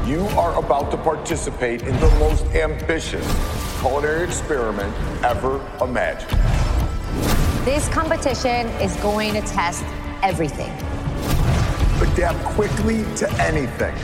You are about to participate in the most ambitious culinary experiment ever imagined. This competition is going to test everything. Adapt quickly to anything.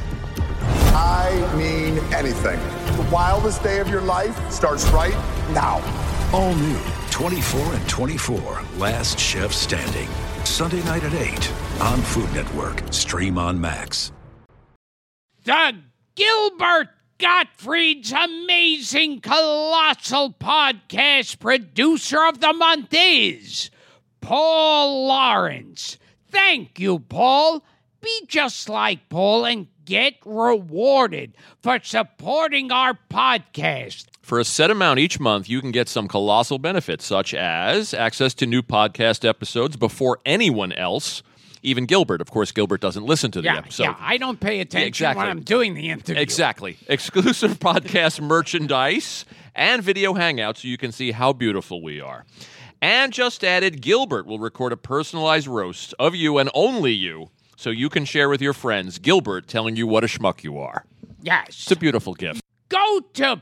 I mean anything. The wildest day of your life starts right now. All new 24 and 24, Last Chef Standing. Sunday night at 8 on Food Network. Stream on Max. The Gilbert Gottfried's Amazing Colossal Podcast producer of the month is Paul Lawrence. Thank you, Paul. Be just like Paul and get rewarded for supporting our podcast. For a set amount each month, you can get some colossal benefits, such as access to new podcast episodes before anyone else, even Gilbert. Of course, Gilbert doesn't listen to the episode. Yeah, I don't pay attention when I'm doing the interview. Exactly. Exclusive podcast merchandise and video hangouts so you can see how beautiful we are. And just added, Gilbert will record a personalized roast of you and only you so you can share with your friends Gilbert telling you what a schmuck you are. Yes. It's a beautiful gift. Go to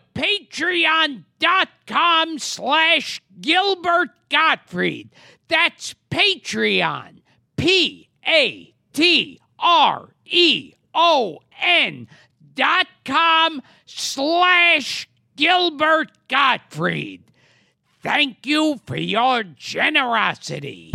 patreon.com/Gilbert Gottfried. That's Patreon. patreon.com/Gilbert Gottfried. Thank you for your generosity.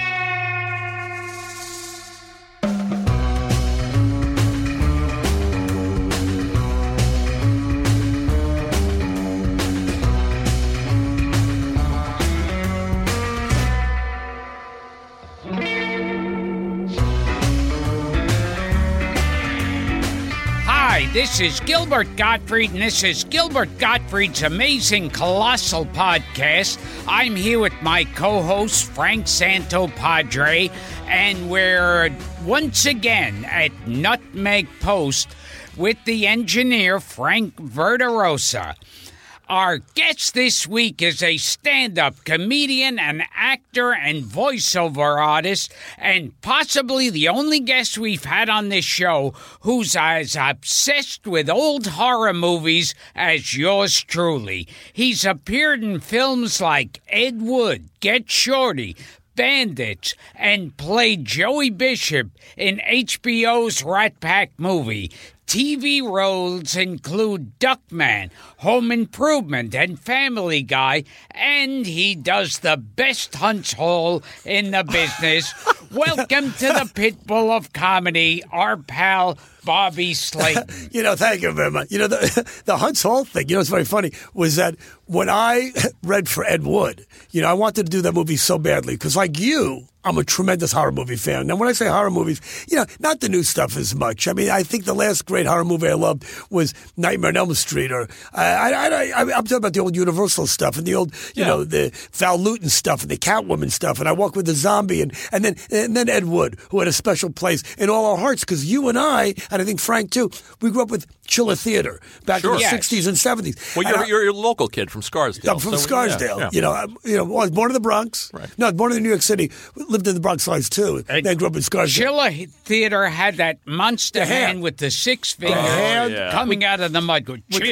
Hi, this is Gilbert Gottfried, and this is Gilbert Gottfried's Amazing Colossal Podcast. I'm here with my co-host, Frank Santopadre, and we're once again at Nutmeg Post with the engineer, Frank Verderosa. Our guest this week is a stand-up comedian, an actor, and voiceover artist, and possibly the only guest we've had on this show who's as obsessed with old horror movies as yours truly. He's appeared in films like Ed Wood, Get Shorty, Bandits, and played Joey Bishop in HBO's Rat Pack movie. TV roles include Duckman, Home Improvement, and Family Guy, and he does the best hunts hole in the business. Welcome to the Pitbull of Comedy, our pal Bobby Slayton. Thank you very much. The Hunts Hall thing, it's very funny, was that when I read for Ed Wood, I wanted to do that movie so badly because, like you, I'm a tremendous horror movie fan. Now, when I say horror movies, not the new stuff as much. I mean, I think the last great horror movie I loved was Nightmare on Elm Street, or I'm talking about the old Universal stuff and the old, the Val Lewton stuff and the Catwoman stuff. And I Walk with the Zombie, and then Ed Wood, who had a special place in all our hearts because you and I think Frank too, we grew up with Chiller Theater back in the 60s and 70s. Well, you're a local kid from Scarsdale. I'm from Scarsdale. Yeah. I was born in the Bronx. Right. No, I was born in New York City. Lived in the Bronx size too. Then grew up in Scarsdale. Chiller Theater had that monster hand with the six fingers coming out of the mud.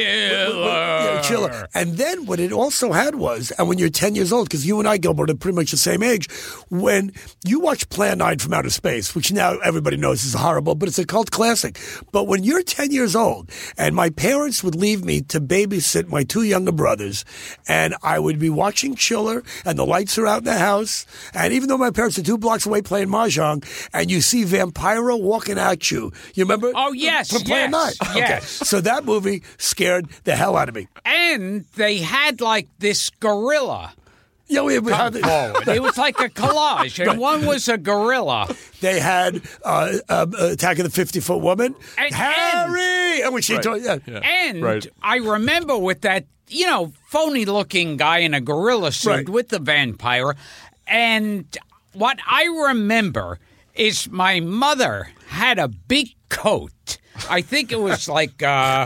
Chiller. And then what it also had was, and when you're 10 years old, because you and I, Gilbert, are pretty much the same age, when you watch Plan 9 from Outer Space, which now everybody knows is horrible, but it's a cult classic. But when you're 10 years old, and my parents would leave me to babysit my two younger brothers, and I would be watching Chiller, and the lights are out in the house, and even though my parents are 2 blocks away playing Mahjong, and you see Vampiro walking at you. You remember? Oh, yes, From Plan 9. yes. Okay. So that movie scared the hell out of me. And they had like this gorilla. Yeah, we come forward. It was like a collage, and one was a gorilla. They had Attack of the 50-Foot Woman. Harry! And when she told, And I remember with that, phony-looking guy in a gorilla suit with the vampire. And what I remember is my mother had a big coat I think it was like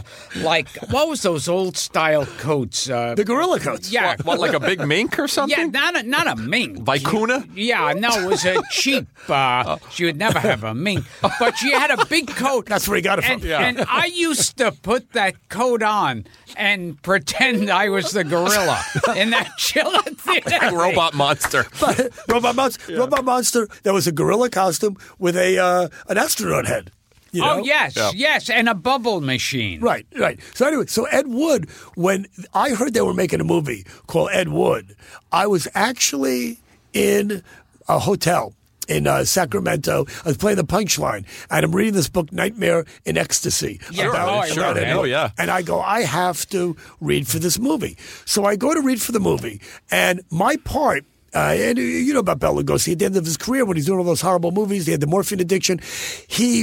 what was those old style coats? The gorilla coats. Yeah, What, like a big mink or something? yeah, not a mink. Vicuna? Yeah, no, it was a cheap. She would never have a mink, but she had a big coat. That's where he got it from. And I used to put that coat on and pretend I was the gorilla in that chiller theater. Robot monster. Robot Monster. There was a gorilla costume with an astronaut head. You know? Oh, yes, and a bubble machine. Right. So anyway, Ed Wood, when I heard they were making a movie called Ed Wood, I was actually in a hotel in Sacramento. I was playing the Punchline, and I'm reading this book, Nightmare in Ecstasy. Yeah, about Ed Wood. yeah. And I go, I have to read for this movie. So I go to read for the movie, and my part... and you know about Bela Lugosi. At the end of his career, when he's doing all those horrible movies, he had the morphine addiction. He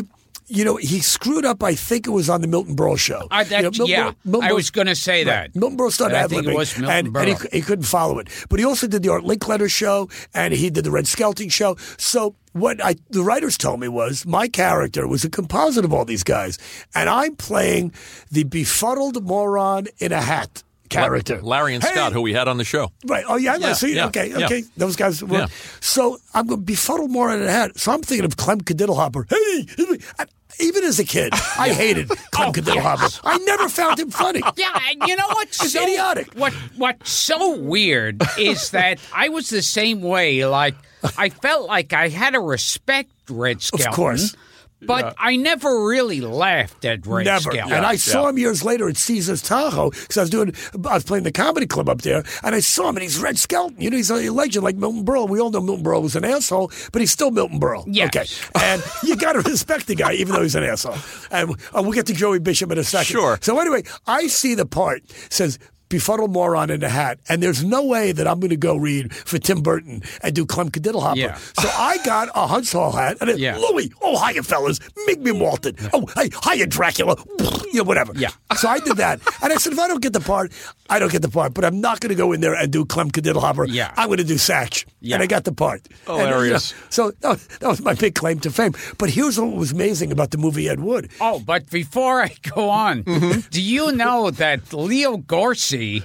screwed up. I think it was on the Milton Berle show. Milton I was going to say that. Milton Berle started I think it was Milton Berle. And he couldn't follow it. But he also did the Art Linkletter show, and he did the Red Skelton show. So what the writers told me was my character was a composite of all these guys, and I'm playing the befuddled moron in a hat character. Larry and Scott, who we had on the show. Right. Oh, yeah. See, yeah, okay. yeah. Those guys were. Yeah. So I'm going to befuddle more in the head. So I'm thinking of Clem Kadiddlehopper. Hey! Even as a kid, I hated Clem Kadiddlehopper. I never found him funny. Yeah, and you know what's It's idiotic. What's so weird is that I was the same way. Like, I felt like I had to respect Red Skelton. Of course. But I never really laughed at Red Skelton. And I saw him years later at Caesar's Tahoe because I was playing the comedy club up there, and I saw him, and he's Red Skelton. You know, he's a legend like Milton Berle. We all know Milton Berle was an asshole, but he's still Milton Berle. Yes. Okay. And you got to respect the guy, even though he's an asshole. And we'll get to Joey Bishop in a second. Sure. So anyway, I see the part says befuddled moron in a hat, and there's no way that I'm going to go read for Tim Burton and do Clem Kadiddlehopper. Yeah. So I got a Hunts Hall hat, and Louis, oh, hiya, fellas, make me Walton. Oh, hey, hiya, Dracula, whatever. Yeah. So I did that, and I said, if I don't get the part, I don't get the part, but I'm not going to go in there and do Clem Kadiddlehopper. Yeah. I'm going to do Satch, Yeah. and I got the part. Hilarious. And, so that was my big claim to fame. But here's what was amazing about the movie Ed Wood. Oh, but before I go on, do you know that Leo Gorcey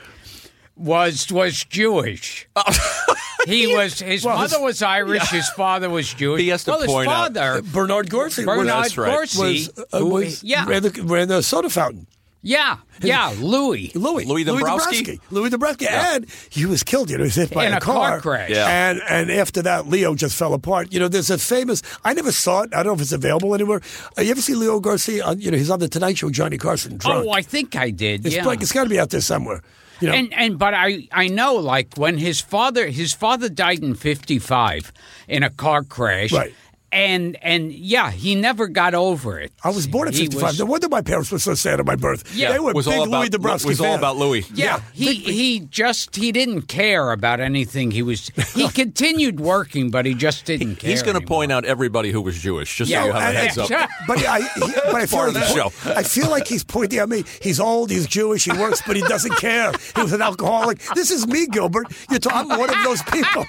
was Jewish? His mother was Irish. His father was Jewish. He has to point out. His father, Bernard Gorcey. That's right. Gorcey, ran the soda fountain. Louis Dombrowski. Louis Dombrowski. And he was killed. He was hit by in a car crash. Yeah. And after that, Leo just fell apart. There's a famous. I never saw it. I don't know if it's available anywhere. You ever see Leo Garcia? He's on the Tonight Show with Johnny Carson. Drunk. Oh, I think I did. It's got to be out there somewhere. But I know, like, when his father died in 1955 in a car crash. Right. And he never got over it. I was born in 1955. No wonder my parents were so sad at my birth. Yeah. They were was big all about, Louis Dombrowski was all fans. about Louis. Yeah, he didn't care about anything. He continued working, but he just didn't care. He's going to anymore. point out everybody who was Jewish, just so you have a heads up. But I feel part of the show. I feel like he's pointing at me. He's old, he's Jewish, he works, but he doesn't care. He was an alcoholic. This is me, Gilbert. I'm one of those people.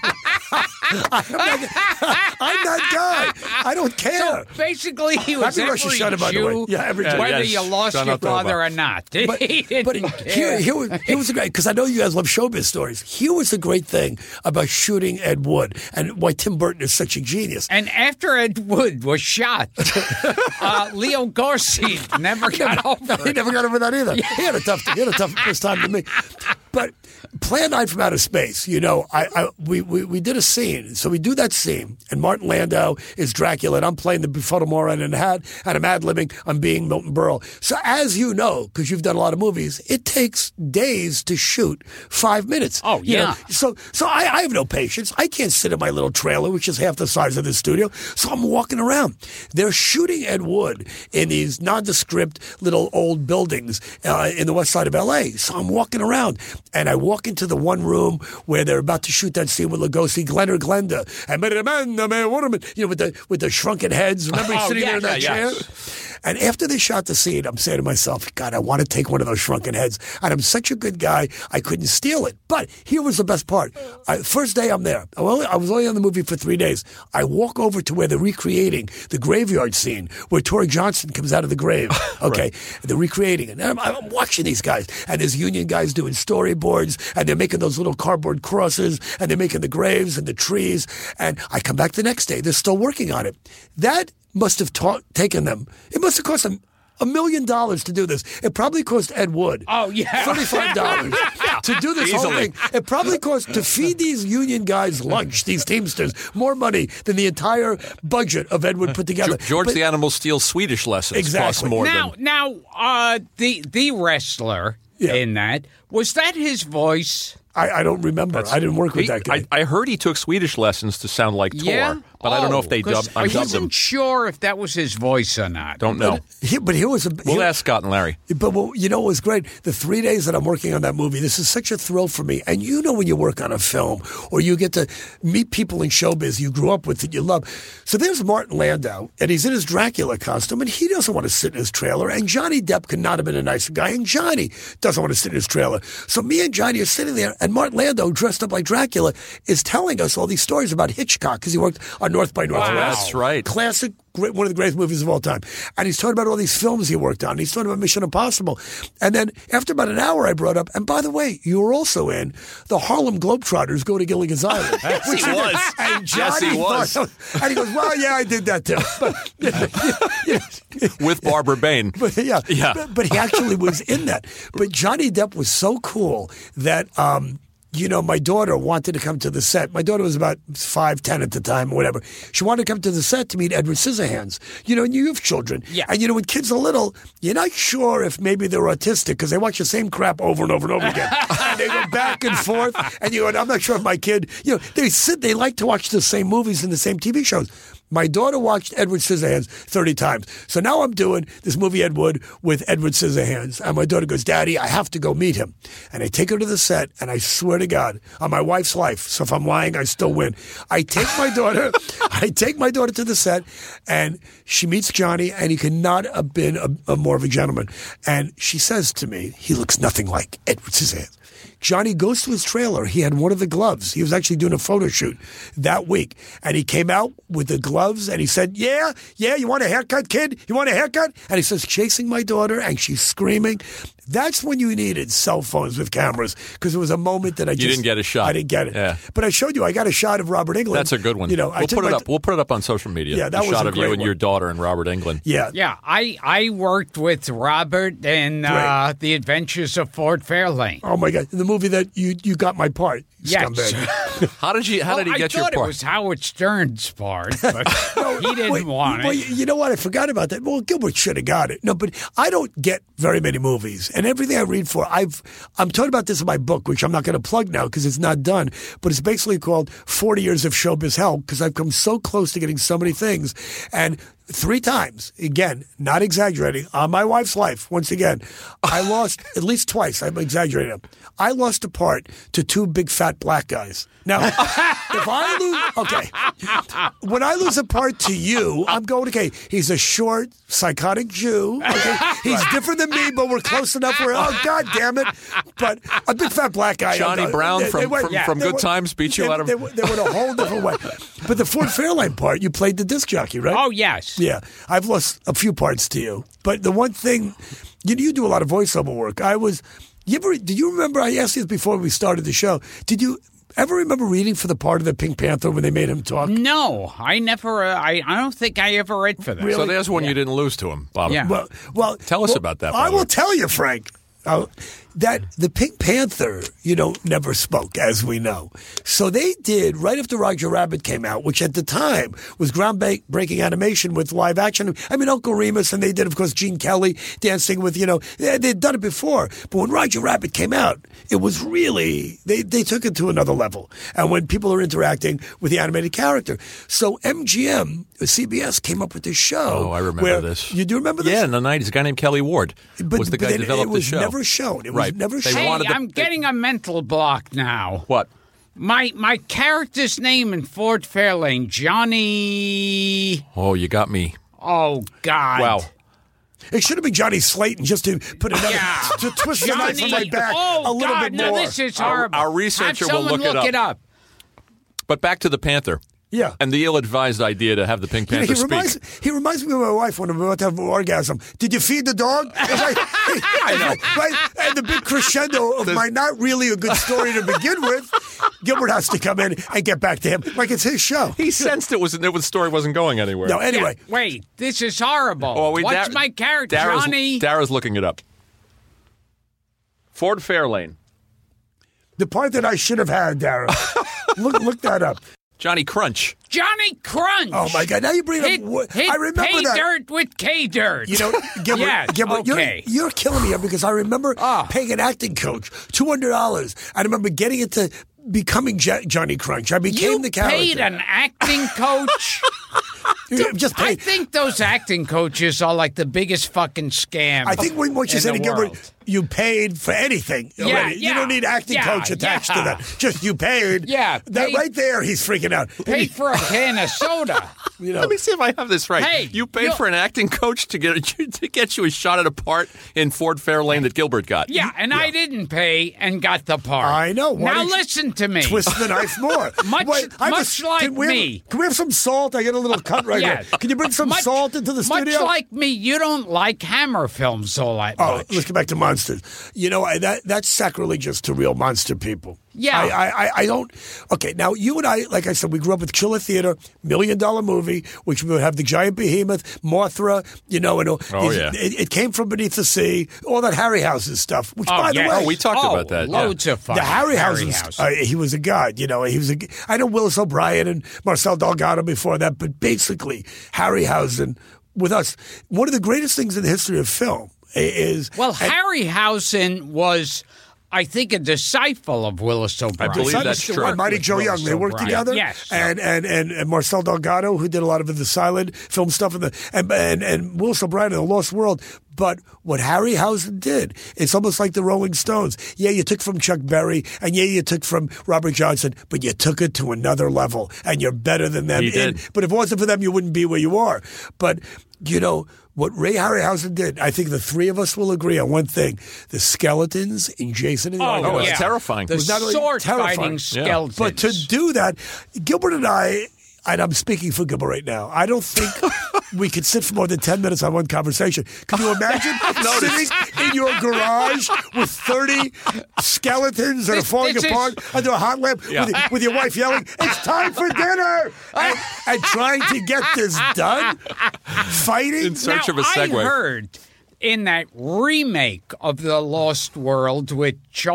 I'm that guy. I don't care. So basically, he was Happy Rosh every Hashanah, by the way. Jew, Yeah, every Jew. whether Yes. you lost Shana your Tova. father or not. But care. here was the great, because I know you guys love showbiz stories. Here was the great thing about shooting Ed Wood and why Tim Burton is such a genius. And after Ed Wood was shot, Leo Gorcey never got over He it. never got over that either. He had a tough first time to me. But Plan 9 from Outer Space, we did a scene. So we do that scene, and Martin Landau is Dracula, and I'm playing the befuddled moron in a hat, and I'm ad-libbing, I'm being Milton Berle. So as you know, because you've done a lot of movies, it takes days to shoot 5 minutes. Oh, yeah. So I have no patience. I can't sit in my little trailer, which is half the size of the studio. So I'm walking around. They're shooting Ed Wood in these nondescript little old buildings in the west side of L.A. So I'm walking around, and I walk into the one room where they're about to shoot that scene with Lugosi, Glenn or Glenda, and with the shrunken heads. Remember he's sitting there in that chair? And after they shot the scene, I'm saying to myself, God, I want to take one of those shrunken heads. And I'm such a good guy, I couldn't steal it. But here was the best part. First day I'm there. I was only on the movie for 3 days. I walk over to where they're recreating the graveyard scene where Tori Johnson comes out of the grave. Okay. Right. They're recreating it. And I'm watching these guys. And there's union guys doing storyboards. And they're making those little cardboard crosses. And they're making the graves and the trees. And I come back the next day. They're still working on it. That must have taken them. It must have cost them $1 million to do this. It probably cost Ed Wood $35 to do this whole thing. It probably cost to feed these union guys lunch, these Teamsters, more money than the entire budget of Ed Wood put together. George the Animal Steele's Swedish lessons cost more than... Now, the wrestler in that, was that his voice? I don't remember. I didn't work with that guy. I heard he took Swedish lessons to sound like Thor, but I don't know if they dubbed him. I wasn't sure if that was his voice or not. Don't know. But here was we'll ask Scott and Larry. But you know what was great? The 3 days that I'm working on that movie, this is such a thrill for me. And you know when you work on a film or you get to meet people in showbiz you grew up with that you love. So there's Martin Landau, and he's in his Dracula costume, and he doesn't want to sit in his trailer. And Johnny Depp could not have been a nicer guy, and Johnny doesn't want to sit in his trailer. So me and Johnny are sitting there, and Martin Landau, dressed up like Dracula, is telling us all these stories about Hitchcock because he worked on North by Northwest. Wow. That's right. Classic, one of the greatest movies of all time. And he's talking about all these films he worked on. He's talking about Mission Impossible. And then after about an hour, I brought up, and by the way, you were also in the Harlem Globetrotters Go to Gilligan's Island. Yes, he was. And Johnny he was. And he goes, well, yeah, I did that too. With Barbara Bain. But he actually was in that. But Johnny Depp was so cool that... you know, my daughter wanted to come to the set. My daughter was about 5'10" at the time or whatever. She wanted to come to the set to meet Edward Scissorhands. You know, and you have children. Yeah. And, you know, when kids are little, you're not sure if maybe they're autistic because they watch the same crap over and over and over again. And they go back and forth. And you go, I'm not sure if my kid, you know, they like to watch the same movies and the same TV shows. My daughter watched Edward Scissorhands 30 times. So now I'm doing this movie Ed Wood with Edward Scissorhands. And my daughter goes, Daddy, I have to go meet him. And I take her to the set, and I swear to God, on my wife's life, so if I'm lying, I still win. I take my daughter to the set, and she meets Johnny, and he could not have been a more of a gentleman. And she says to me, he looks nothing like Edward Scissorhands. Johnny goes to his trailer. He had one of the gloves. He was actually doing a photo shoot that week. And he came out with the gloves and he said, yeah, you want a haircut, kid? You want a haircut? And he starts chasing my daughter and she's screaming. That's when you needed cell phones with cameras because it was a moment that you didn't get a shot. I didn't get it. Yeah. But I showed you. I got a shot of Robert Englund. That's a good one. You know, we'll put it up on social media. Yeah, that was shot a of great you and one. your daughter and Robert Englund. Yeah. Yeah, I worked with Robert in The Adventures of Ford Fairlane. Oh my God, the movie that you got my part. Yes. Scumbag. How did he get your part? I thought it was Howard Stern's part, but he didn't want it. Well, you know what? I forgot about that. Well, Gilbert should have got it. No, but I don't get very many movies, and everything I read for, I'm talking about this in my book, which I'm not going to plug now because it's not done, but it's basically called 40 Years of Showbiz Hell because I've come so close to getting so many things, and 3 times, again, not exaggerating, on my wife's life, once again, I lost at least twice, I'm exaggerating, I lost a part to 2 big fat black guys. Now, if I lose, when I lose a part to you, I'm going, okay, he's a short, psychotic Jew, okay, he's different than me, but we're close enough where, oh, God damn it, but a big fat black guy. Johnny Brown from Good Times beat you out of... They went a whole different way. But the Ford Fairlane part, you played the disc jockey, right? Oh, yes. Yeah, I've lost a few parts to you. But the one thing, you do a lot of voiceover work. Did you remember, I asked you this before we started the show, did you ever remember reading for the part of the Pink Panther when they made him talk? No, I never, I don't think I ever read for that. Really? So there's one you didn't lose to him, Bob. Yeah. Well, tell us about that. I will tell you, Frank. That the Pink Panther, never spoke, as we know. So they did, right after Roger Rabbit came out, which at the time was groundbreaking animation with live action. I mean, Uncle Remus, and they did, of course, Gene Kelly dancing with, they'd done it before. But when Roger Rabbit came out, it was really, they took it to another level. And when people are interacting with the animated character. So MGM, CBS, came up with this show. Oh, I remember this. You do remember this? Yeah, in the 90s, a guy named Kelly Ward was the guy who developed the show. It was never shown. It was never shown. Hey, I'm getting a mental block now. What? My character's name in Ford Fairlane, Johnny... Oh, you got me. Oh, God. Wow. It should have been Johnny Slayton just to put another to twist the knife on my back a little bit more. No, this is horrible. Our researcher Have will look it up. But back to the Panther. Yeah. And the ill-advised idea to have the Pink Panther speak. He reminds me of my wife when I'm about to have an orgasm. Did you feed the dog? I know. Right? And the big crescendo of my not really a good story to begin with, Gilbert has to come in and get back to him like it's his show. He sensed the story wasn't going anywhere. No, anyway. Yeah, wait, this is horrible. What's my character, Johnny? Dara's looking it up. Ford Fairlane. The part that I should have had, Dara. Look that up. Johnny Crunch. Johnny Crunch. Oh, my God. Now you bring up... I remember pay that. dirt with K-Dirt. You know, Gilbert, okay. you're killing me here because I remember paying an acting coach $200. I remember getting into becoming Johnny Crunch. I became the character. You paid an acting coach? Just paid. I think those acting coaches are like the biggest fucking scam. I think what you said to Gilbert, you paid for anything already. You don't need acting coach attached to that. Just you paid. Yeah. That right there, he's freaking out. Paid for a can of soda. Let me see if I have this right. Hey, you paid for an acting coach to get you a shot at a part in Ford Fairlane that Gilbert got. Yeah, and I didn't pay and got the part. I know. Now listen to me. Twist the knife more. Much like me. Can we have some salt? I get a little cut right here. Can you bring some salt into the studio? Much like me, you don't like Hammer films all that much. Let's get back to monsters. You know, that's sacrilegious to real monster people. Yeah. I don't... Okay, now, you and I, like I said, we grew up with Chiller Theater, $1 million movie, which would have the giant behemoth, Mothra, you know, and it came from beneath the sea, all that Harryhausen stuff, which, by the way... we talked about that. Loads of fun. The Harryhausen, he was a god, you know. I know Willis O'Brien and Marcel Delgado before that, but basically, Harryhausen, with us, one of the greatest things in the history of film is... Well, Harryhausen was... I think a disciple of Willis O'Brien. I believe that's true. And Mighty Joe Young, they worked together. Yes. And Marcel Delgado, who did a lot of the silent film stuff, and Willis O'Brien in The Lost World. But what Harryhausen did, it's almost like the Rolling Stones. Yeah, you took from Chuck Berry, and yeah, you took from Robert Johnson, but you took it to another level, and you're better than them. He did. But if it wasn't for them, you wouldn't be where you are. But, you know, what Ray Harryhausen did, I think the three of us will agree on one thing. The skeletons in Jason and the Argonauts. It's terrifying. The sword-fighting skeletons. But to do that, Gilbert and I, and I'm speaking for Gilbert right now, I don't think we could sit for more than 10 minutes on one conversation. Can you imagine sitting in your garage with 30 skeletons that are falling apart under a hot lamp with your wife yelling, "It's time for dinner!" and trying to get this done? Fighting? In search of a segue. I heard in that remake of The Lost World with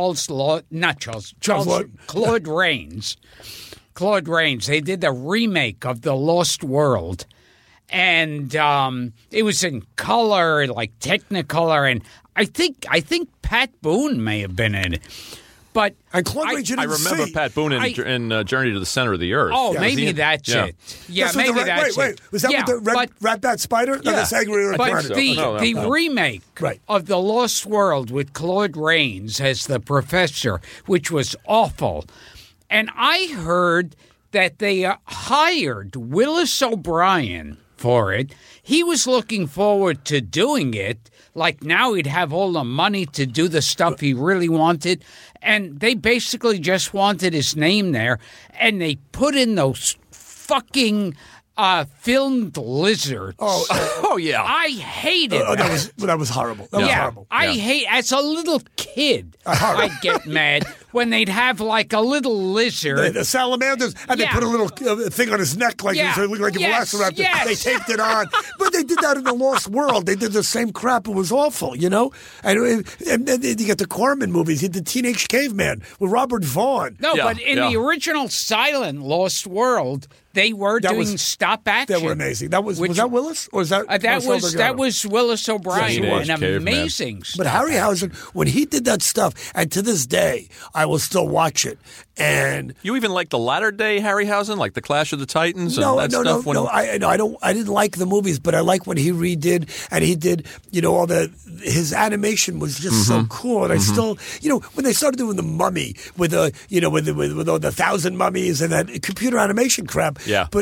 Claude Rains. Claude Rains. They did the remake of The Lost World. And it was in color, like Technicolor, and I think Pat Boone may have been in it. But and Claude Rains, I remember Pat Boone in Journey to the Center of the Earth. Oh, maybe that's it. Yeah, maybe that's it. Wait, was that with the Rat Bat Spider? Yeah, but the remake of The Lost World with Claude Rains as the professor, which was awful. And I heard that they hired Willis O'Brien for it. He was looking forward to doing it. Like now he'd have all the money to do the stuff he really wanted. And they basically just wanted his name there. And they put in those fucking filmed lizards. Oh yeah. I hated that. That was horrible. That was horrible. I hate, as a little kid, I'd get mad when they'd have like a little lizard. The salamanders, and they put a little thing on his neck like so it looked like a velociraptor. They taped it on. But they did that in The Lost World. They did the same crap. It was awful, you know? And then you get the Corman movies. He did Teenage Caveman with Robert Vaughn. No, but in the original silent Lost World, they were doing stop action. They were amazing. Was that Willis? Or was that that was Willis O'Brien. An amazing stuff. But Harryhausen, when he did that stuff, and to this day, I will still watch it. And you even like the latter day Harryhausen, like the Clash of the Titans? No. I didn't like the movies, but I like when he redid, and he did, you know, his animation was just so cool. And I still, you know, when they started doing the Mummy with all the 1,000 mummies and that computer animation crap. Yeah. But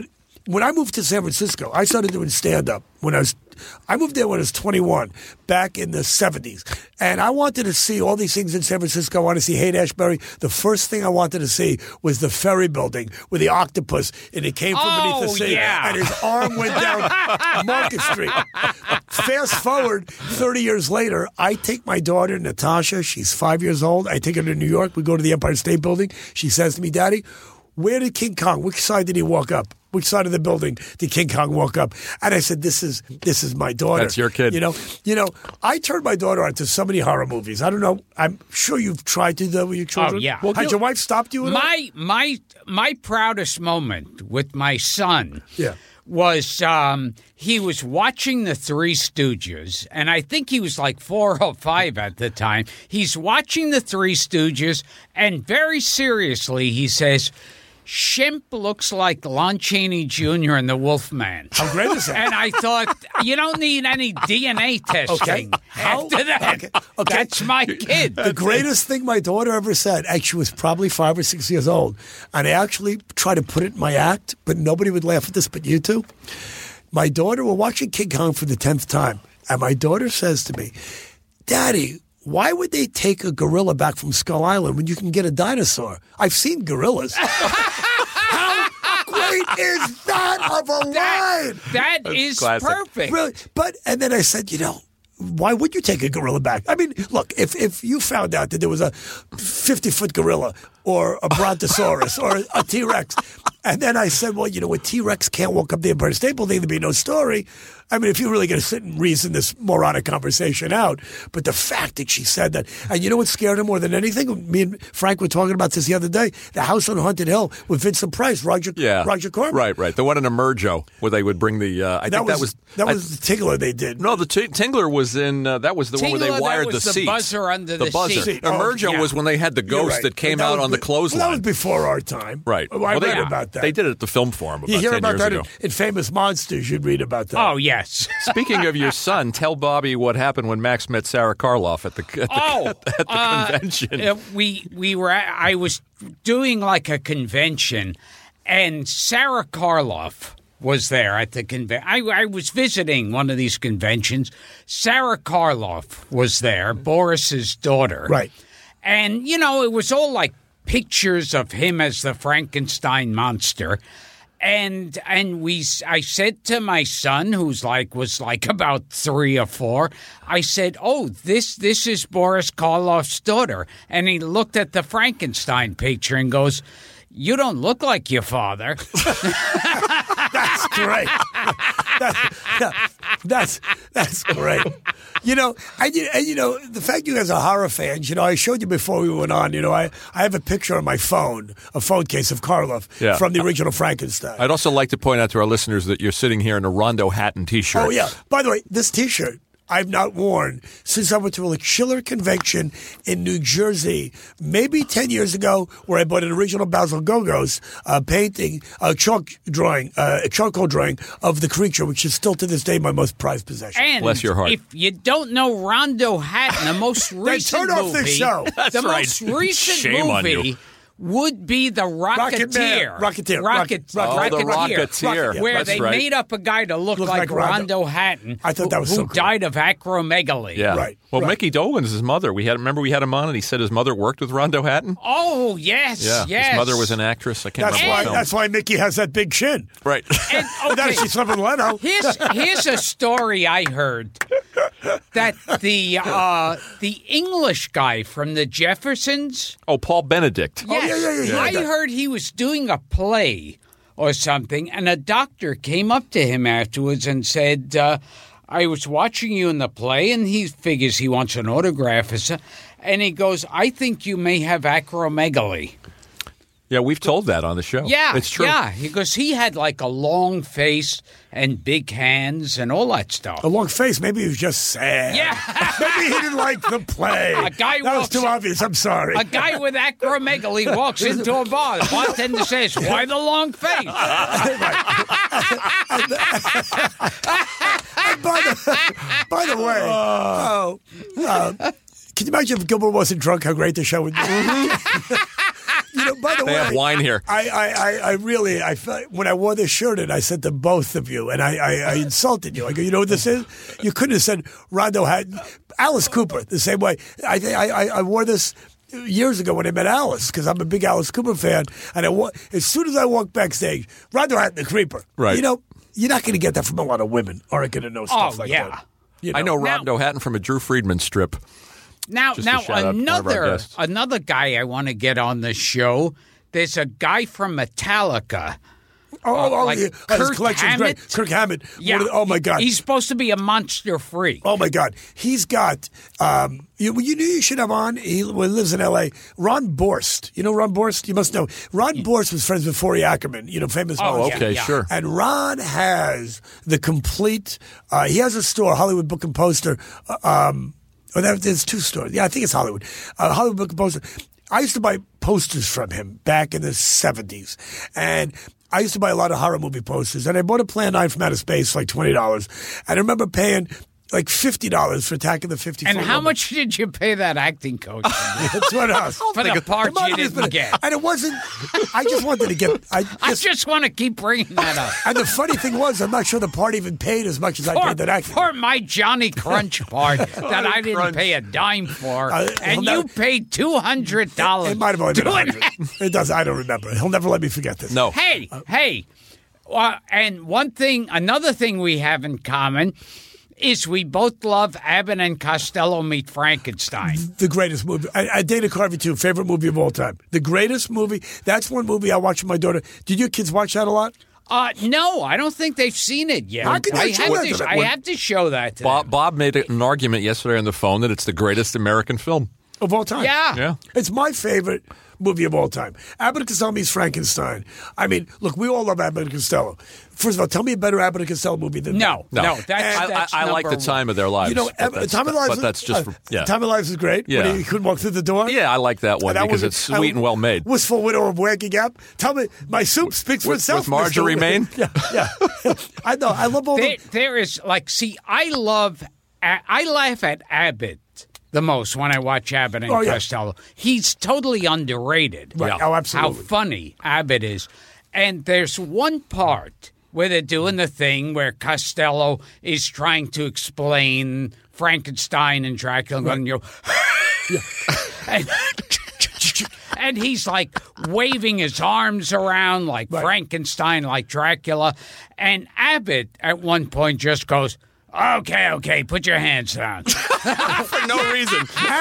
when I moved to San Francisco, I started doing stand-up I moved there when I was 21, back in the 70s. And I wanted to see all these things in San Francisco. I wanted to see Haight-Ashbury. The first thing I wanted to see was the Ferry Building with the octopus, and it came from beneath the sea. Yeah. And his arm went down Market Street. Fast forward 30 years later, I take my daughter, Natasha. She's 5 years old. I take her to New York. We go to the Empire State Building. She says to me, Daddy, where did King Kong, which side did he walk up? Which side of the building did King Kong walk up? And I said, this is my daughter. That's your kid. You know, I turned my daughter on to so many horror movies. I don't know. I'm sure you've tried to do that with your children. Oh, yeah. Well, had your wife stopped you at all? My proudest moment with my son was he was watching The Three Stooges, and I think he was like 4 or 5 at the time. He's watching The Three Stooges, and very seriously he says, Shemp looks like Lon Chaney Jr. in The Wolfman. How great is that? And I thought, you don't need any DNA testing after that. Okay. That's my kid. The greatest thing my daughter ever said, and she was probably 5 or 6 years old, and I actually tried to put it in my act, but nobody would laugh at this but you two. My daughter, we're watching King Kong for the 10th time, and my daughter says to me, Daddy, why would they take a gorilla back from Skull Island when you can get a dinosaur? I've seen gorillas. How great is that of a line? That is classic. perfect. Really? And then I said, why would you take a gorilla back? I mean, look, if you found out that there was a 50-foot gorilla or a brontosaurus or a T-Rex, and then I said, well, a T-Rex can't walk up the Empire State Building, there'd be no story. I mean, if you're really going to sit and reason this moronic conversation out, but the fact that she said that, and you know what scared her more than anything? Me and Frank were talking about this the other day. The House on Haunted Hill with Vincent Price, Roger Corman. Right. The one in Emergo where they would bring the. That was the Tingler they did. No, the Tingler was in. That was the one where they wired the seat. The buzzer under the Buzzer. seat. Emergo was when they had the ghost that came out on the clothesline. Well, that was before our time. Right. I read about that. They did it at the Film Forum about 10 years ago. You hear about that ago. in Famous Monsters. You'd read about that. Oh, yes. Speaking of your son, tell Bobby what happened when Max met Sarah Karloff at the convention. I was doing like a convention, and Sarah Karloff was there at the convention. I was visiting one of these conventions. Sarah Karloff was there, Boris's daughter. Right. And, it was all like pictures of him as the Frankenstein monster. And I said to my son, was like about 3 or 4, I said, "Oh, this is Boris Karloff's daughter." And he looked at the Frankenstein picture and goes, "You don't look like your father." That's great. That's great. The fact you guys are horror fans, I showed you before we went on, I have a picture on my phone, a phone case of Karloff from the original Frankenstein. I'd also like to point out to our listeners that you're sitting here in a Rondo Hatton T-shirt. Oh, yeah. By the way, this T-shirt I've not worn since I went to a killer convention in New Jersey, maybe 10 years ago, where I bought an original Basil Gogos painting, a charcoal drawing of the creature, which is still to this day my most prized possession. And bless your heart. If you don't know Rondo Hatton, the most recent turn off this show. That's the right. most recent Shame on movie you. would be the Rocketeer. Rocketeer. The Rocketeer. Where That's they right. made up a guy to look like Rondo. Hatton. I thought that was who so cool. died of acromegaly. Yeah. Right. Well, Right. Mickey Dolenz, his mother, we had him on, and he said his mother worked with Rondo Hatton. Oh, yes, Yeah. yes. His mother was an actress. I can't remember. That's why Mickey has that big chin. Right. And, That okay, she's flipping Leno. here's a story I heard that the English guy from the Jeffersons. Oh, Paul Benedict. Yes, yeah. I heard he was doing a play or something, and a doctor came up to him afterwards and said, I was watching you in the play, and he figures he wants an autograph. And he goes, I think you may have acromegaly. Yeah, we've told that on the show. Yeah, it's true. Yeah, because he had like a long face and big hands and all that stuff. A long face. Maybe he was just sad. Yeah. Maybe he didn't like the play. A guy that was walks- too obvious. I'm sorry. A guy with acromegaly walks into a bar. The bartender says, why the long face? By the way, can you imagine if Gilbert wasn't drunk, how great the show would be? By the They way, have wine here. I felt when I wore this shirt and I said to both of you, and I insulted you. I go, you know what this is? You couldn't have said Rondo Hatton. Alice Cooper, the same way. I wore this years ago when I met Alice, because I'm a big Alice Cooper fan, and as soon as I walked backstage, Rondo Hatton the Creeper. Right. You know, you're not going to get that from a lot of women, aren't going to know stuff like that. You I know Rondo Hatton from a Drew Friedman strip. Now, Just to shout out one of our guests. another guy I want to get on the show. There's a guy from Metallica. His collection's great. Kirk Hammett. Yeah. Oh, my God. He's supposed to be a monster freak. Oh, my God. He's got, you knew you should have on, he lives in L.A., Ron Borst. You know Ron Borst? You must know. Ron Borst was friends with Forey Ackerman, famous monster. Okay, sure. And Ron has the complete, he has a store, Hollywood Book and Poster. There's two stores. Yeah, I think it's Hollywood. Hollywood Book and Poster. I used to buy posters from him back in the 70s. And I used to buy a lot of horror movie posters. And I bought a Plan 9 from Outer Space for like $20. And I remember paying like $50 for Attack of the 54. And how much did you pay that acting coach? That's what else. For the part you didn't get. And it wasn't, I just wanted to get. I just want to keep bringing that up. And the funny thing was, I'm not sure the part even paid as much as I paid that acting. For my Johnny Crunch part that I didn't pay a dime for. And you paid $200. It might have only been $100. It does. I don't remember. He'll never let me forget this. No. Hey. And another thing we have in common is we both love Abbott and Costello Meet Frankenstein. The greatest movie. Dana Carvey, too. Favorite movie of all time. The greatest movie. That's one movie I watch with my daughter. Did your kids watch that a lot? No, I don't think they've seen it yet. How can I have to show that to them. Bob made an argument yesterday on the phone that it's the greatest American film. Of all time. Yeah. It's my favorite movie of all time. Abbott and Costello meets Frankenstein. I mean, look, we all love Abbott and Costello. First of all, tell me a better Abbott and Costello movie than No. That's I like the time of their lives. Time of Lives. But that's just Time of Lives is great. Yeah. When he couldn't walk through the door. Yeah, I like that one because it's sweet and well made. Wistful Widow of Wacky Gap. Tell me, my soup speaks for itself. With Marjorie Main. Yeah. I know. I love all there is I laugh at Abbott the most when I watch Abbott and Costello. He's totally underrated. Right. Oh, absolutely. How funny Abbott is. And there's one part where they're doing the thing where Costello is trying to explain Frankenstein and Dracula, and you and he's like waving his arms around like Frankenstein, like Dracula. And Abbott at one point just goes, Okay, put your hands down. For no reason.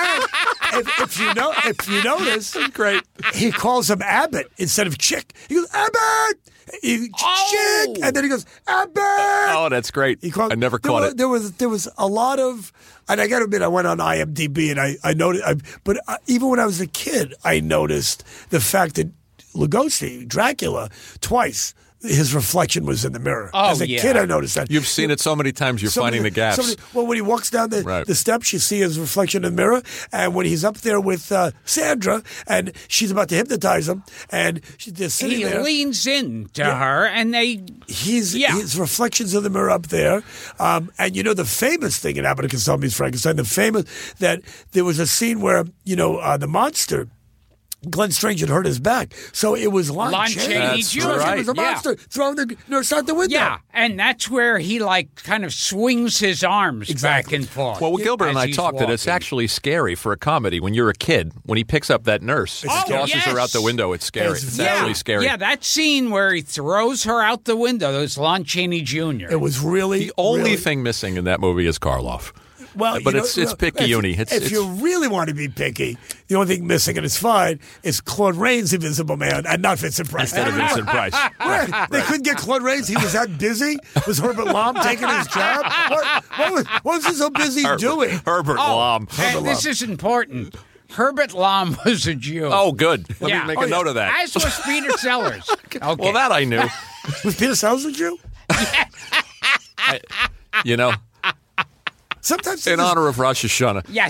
If you notice, great. He calls him Abbott instead of Chick. He goes, Abbott! Chick! And then he goes, Abbott! Oh, that's great. I never caught it. There was a lot of, and I got to admit, I went on IMDb and I noticed, but even when I was a kid, I noticed the fact that Lugosi, Dracula, twice, his reflection was in the mirror. As a kid, I noticed that. You've seen it so many times, you're finding the gaps. When he walks down the steps, you see his reflection in the mirror. And when he's up there with Sandra, and she's about to hypnotize him, and she's just sitting there. He leans in to her, and his reflections in the mirror up there. And the famous thing in Abbott and Costello meets Frankenstein, that there was a scene where, the monster, Glenn Strange had hurt his back. So it was Lon Chaney Jr. Right. It was a monster throwing the nurse out the window. Yeah, and that's where he kind of swings his arms back and forth. Well, Gilbert and I talked that it's actually scary for a comedy when you're a kid. When he picks up that nurse, tosses her out the window, it's scary. It's actually scary. Yeah, that scene where he throws her out the window, that was Lon Chaney Jr. It was really the only thing missing in that movie is Karloff. Well, but it's picky-uni. If you really want to be picky, the only thing missing, and it's fine, is Claude Rains' Invisible Man and not Vincent Price. Instead of Vincent Price. They couldn't get Claude Rains. He was that busy. Was Herbert Lom taking his job? What was he so busy doing? Herbert Lom. And this is important. Herbert Lom was a Jew. Oh, good. Let me make a note of that. As was Peter Sellers. Okay. Well, that I knew. Was Peter Sellers a Jew? Sometimes In honor of Rosh Hashanah. Yeah.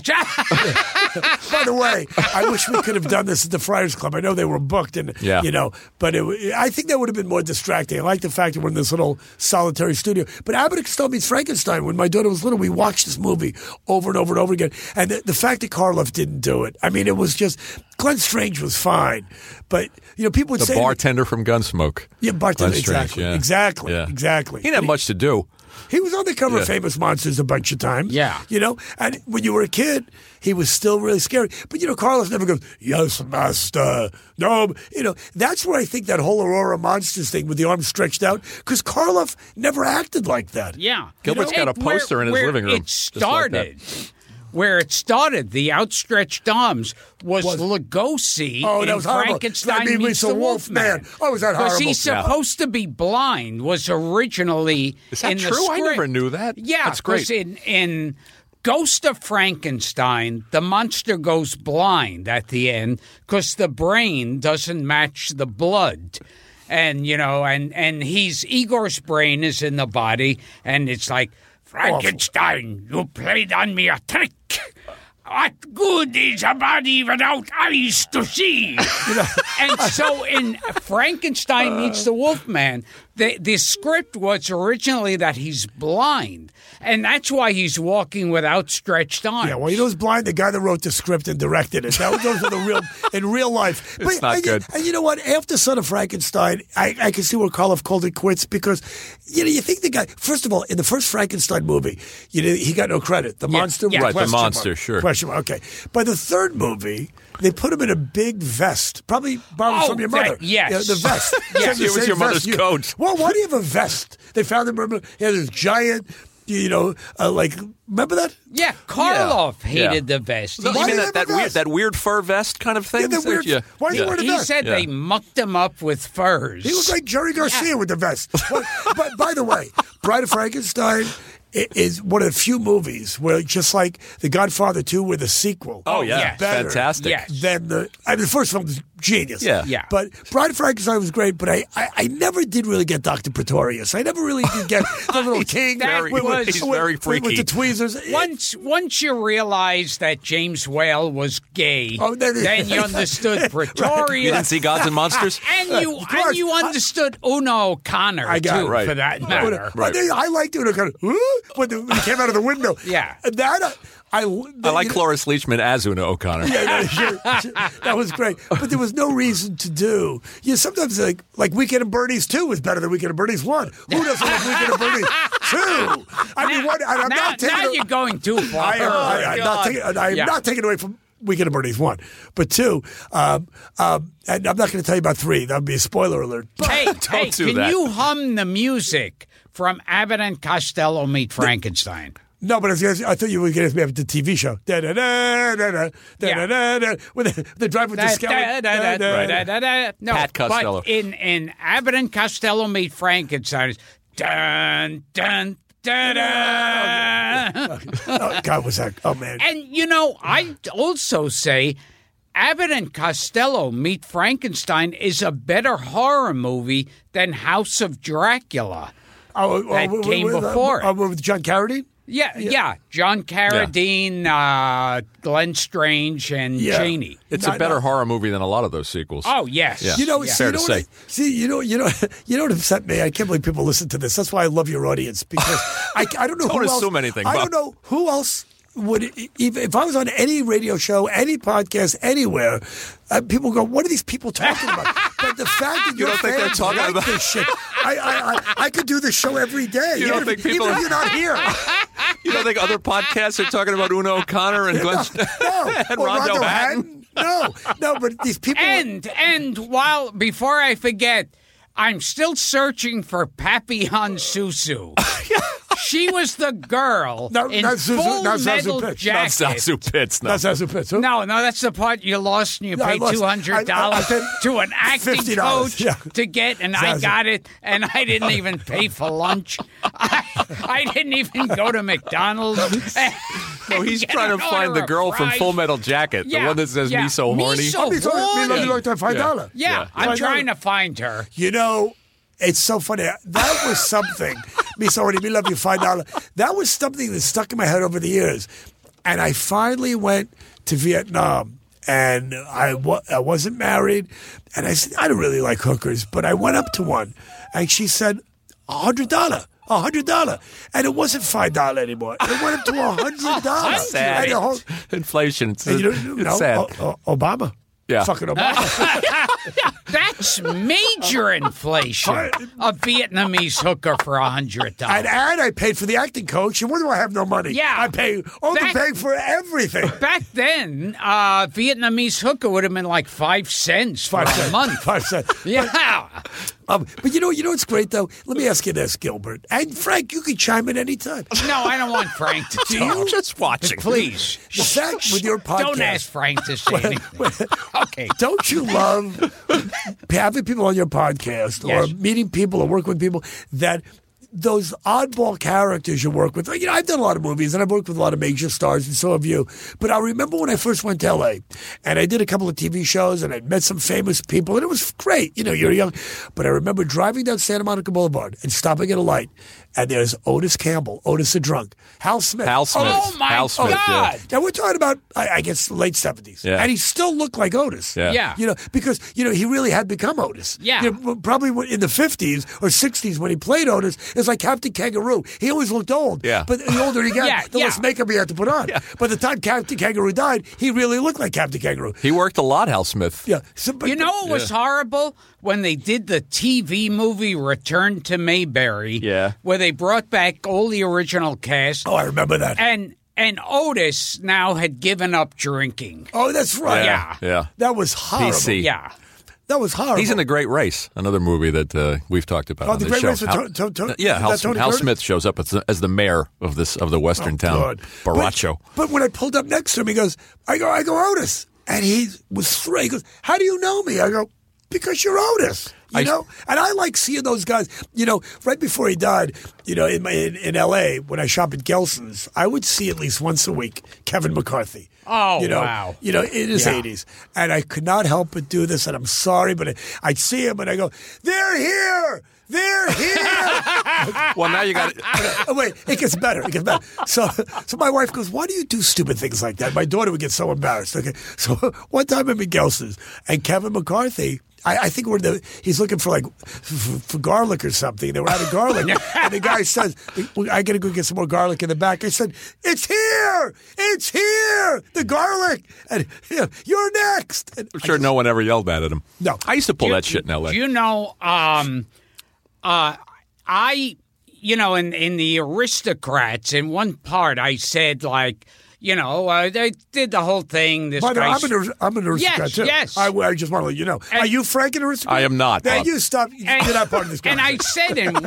By the way, I wish we could have done this at the Friars Club. I know they were booked, and but I think that would have been more distracting. I like the fact that we're in this little solitary studio. But Abbott and Costello Meets Frankenstein. When my daughter was little, we watched this movie over and over and over again. And the fact that Karloff didn't do it, I mean, it was just Glenn Strange was fine, but people would say the bartender from Gunsmoke. Yeah, bartender. Glenn Strange, Exactly. Yeah. Exactly. He didn't have much to do. He was on the cover of Famous Monsters a bunch of times. Yeah. And when you were a kid, he was still really scary. But, Karloff never goes, yes, master. No, that's where I think that whole Aurora Monsters thing with the arms stretched out, because Karloff never acted like that. Yeah. Gilbert's got a poster in his living room. It started. Where it started, the outstretched arms was Lugosi that was horrible. Frankenstein Meets the Wolfman. Oh, was that horrible? Because he's supposed to be blind, was originally Is that in true? the script. I never knew that. Yeah, that's great. In Ghost of Frankenstein, the monster goes blind at the end because the brain doesn't match the blood. And, and Igor's brain is in the body, and it's like, Frankenstein, you played on me a trick. What good is a body without eyes to see? And so in Frankenstein Meets the Wolfman, the script was originally that he's blind. And that's why he's walking with outstretched arms. Yeah, well, who's blind? The guy that wrote the script and directed it. Those are in real life. It's not good. And you know what? After Son of Frankenstein, I can see where Karloff called it quits because, you think the guy, first of all, in the first Frankenstein movie, he got no credit. The monster? Yeah. Right, the monster, sure. Question mark. Okay. By the third movie, they put him in a big vest, probably borrowed from your mother. Yes. The vest. Yes. It was your mother's coat. Well, why do you have a vest? They found him, remember, he had this giant, remember that? Yeah, Karloff hated the vest. You Why mean do you have a vest? that weird fur vest kind of thing? Yeah, why do you wear the He vest? said they mucked him up with furs. He looked like Jerry Garcia with the vest. But by the way, Bride of Frankenstein is one of the few movies where, just like The Godfather 2, with a sequel. Oh, yeah. yes. Better Fantastic. Yes. than the first film was genius. Yeah. But Bride of Frankenstein was great, but I never did really get Dr. Pretorius. I never really did get the little king. He's very freaky. With the tweezers. Once you realized that James Whale was gay, then you understood Pretorius. You didn't see Gods and Monsters? And you understood Una O'Connor, I got too, it. Right. for that matter. Right. I liked Una O'Connor. When he came out of the window. Yeah. I like Cloris Leachman as Una O'Connor. Yeah, sure. That was great. But there was no reason to do. Sometimes like Weekend at Bernie's 2 was better than Weekend at Bernie's 1. Who doesn't like Weekend at Bernie's 2? I mean, I'm not taking now you're going too far. I'm not taking away from Weekend at Bernie's 1. But 2, and I'm not going to tell you about 3. That would be a spoiler alert. But Hey, do can that. you hum the music from Abbott and Costello Meet Frankenstein? no, but I thought you were going to ask me about the TV show. When they drive with the skeleton. No, Pat Costello. But in Abbott and Costello Meet Frankenstein, it's dun, dun, dun, dun. Oh, God, was that? Oh, man. And, I'd also say Abbott and Costello Meet Frankenstein is a better horror movie than House of Dracula. That came before it. With John Carradine? Yeah. John Carradine, Glenn Strange, and Janie. It's a better horror movie than a lot of those sequels. Oh, yes. Yeah. Fair to say. You know what upset me? I can't believe people listen to this. That's why I love your audience, because I don't know Don't who else. assume anything, I Bob. don't know who else would, if I was on any radio show, any podcast, anywhere, people go, "What are these people talking about?" But the fact that You don't think they're fans talking like about this shit, I could do this show every day. You don't even, think people even are- if you're not here. You don't think other podcasts are talking about Una O'Connor and Glenn and Or Rondo Hatton? No, but these people. And before I forget, I'm still searching for Papillon Susu. She was the girl in not Zuzu- full not Zazu metal Pitts. Not jacket. Zazu Pitts, no. That's Zazu Pitts. Who? No, that's the part you lost, and you No, I paid lost- $200 I paid to an acting $50, coach yeah. to get, and I Zazu. got it, and I didn't even pay for lunch. I didn't even go to McDonald's. No, he's Get trying an to find the order girl of from fries. Full Metal Jacket, the one that says yeah. "Me so horny." Me so Me horny. like that $5. Yeah, I'm trying to find her. You know, it's so funny. That was something me sorry, me love you, $5. That was something that stuck in my head over the years. And I finally went to Vietnam. And I wasn't married. And I said, I don't really like hookers. But I went up to one. And she said, $100. $100. And it wasn't $5 anymore. It went up to $100. Sad. Inflation. It's sad. Obama. Yeah. Fucking Obama. That's major inflation. A Vietnamese hooker for $100. And I paid for the acting coach. And what do I have no money? Yeah. I pay for everything. Back then, Vietnamese hooker would have been like 5 cents for a month. 5 cents. Yeah. But you know what's great, though? Let me ask you this, Gilbert. And Frank, you can chime in anytime. No, I don't want Frank to talk. I'm just watching. Please. The fact with your podcast. Don't ask Frank to say anything. Okay. Don't you love having people on your podcast Yes. or meeting people or working with people that those oddball characters you work with? You know, I've done a lot of movies and I've worked with a lot of major stars, and so have you. But I remember when I first went to L.A. and I did a couple of TV shows and I met some famous people, and it was great. You know, you're young. But I remember driving down Santa Monica Boulevard and stopping at a light, and there's Otis Campbell, Otis the Drunk, Hal Smith. Oh, my Hal Smith, God. yeah. Now, we're talking about, I guess, late 70s. Yeah. And he still looked like Otis. Yeah. Yeah. You know, because, he really had become Otis. Yeah. You know, probably in the 50s or 60s when he played Otis, it's like Captain Kangaroo. He always looked old. Yeah. But the older he got, Yeah, the less yeah. makeup he had to put on. Yeah. By the time Captain Kangaroo died, he really looked like Captain Kangaroo. He worked a lot, Hal Smith. Yeah. So, but, You know what was horrible? When they did the TV movie Return to Mayberry, Yeah. where they brought back all the original cast, Oh, I remember that. and Otis now had given up drinking. Oh, that's right. Yeah. That was horrible. PC. Yeah. That was horrible. He's in The Great Race, another movie that we've talked about on The this Great show. Race with Hal Tony Hal Curtis? Smith shows up as the mayor of the western town, God. Baracho. But when I pulled up next to him, he goes, I go, Otis. And he was thrilled. He goes, how do you know me? I go, because you're Otis. You know? And I like seeing those guys. You know, right before he died, in L.A., when I shop at Gelson's, I would see at least once a week Kevin McCarthy. Oh, Wow. In his Yeah. 80s. And I could not help but do this, and I'm sorry, but I'd see him and I go, they're here! They're here! Well, now you got it. Oh, wait, it gets better. So my wife goes, why do you do stupid things like that? My daughter would get so embarrassed. Okay, so one time I'm in Gelson's, and Kevin McCarthy, I think he's looking for for garlic or something. They were out of garlic. And the guy says, I got to go get some more garlic in the back. I said, it's here! It's here! The garlic! And you're next! And I'm sure no one ever yelled that at him. No. I used to pull that shit in L.A. Do you know, in the Aristocrats, in one part I said, they did the whole thing. This By the way, guy's- I'm an aristocrat, too. Yes. I just want to let you know. Are you Frank an aristocrat? I am not, Now, Bob. you stop. You're not part of this And I conversation. said in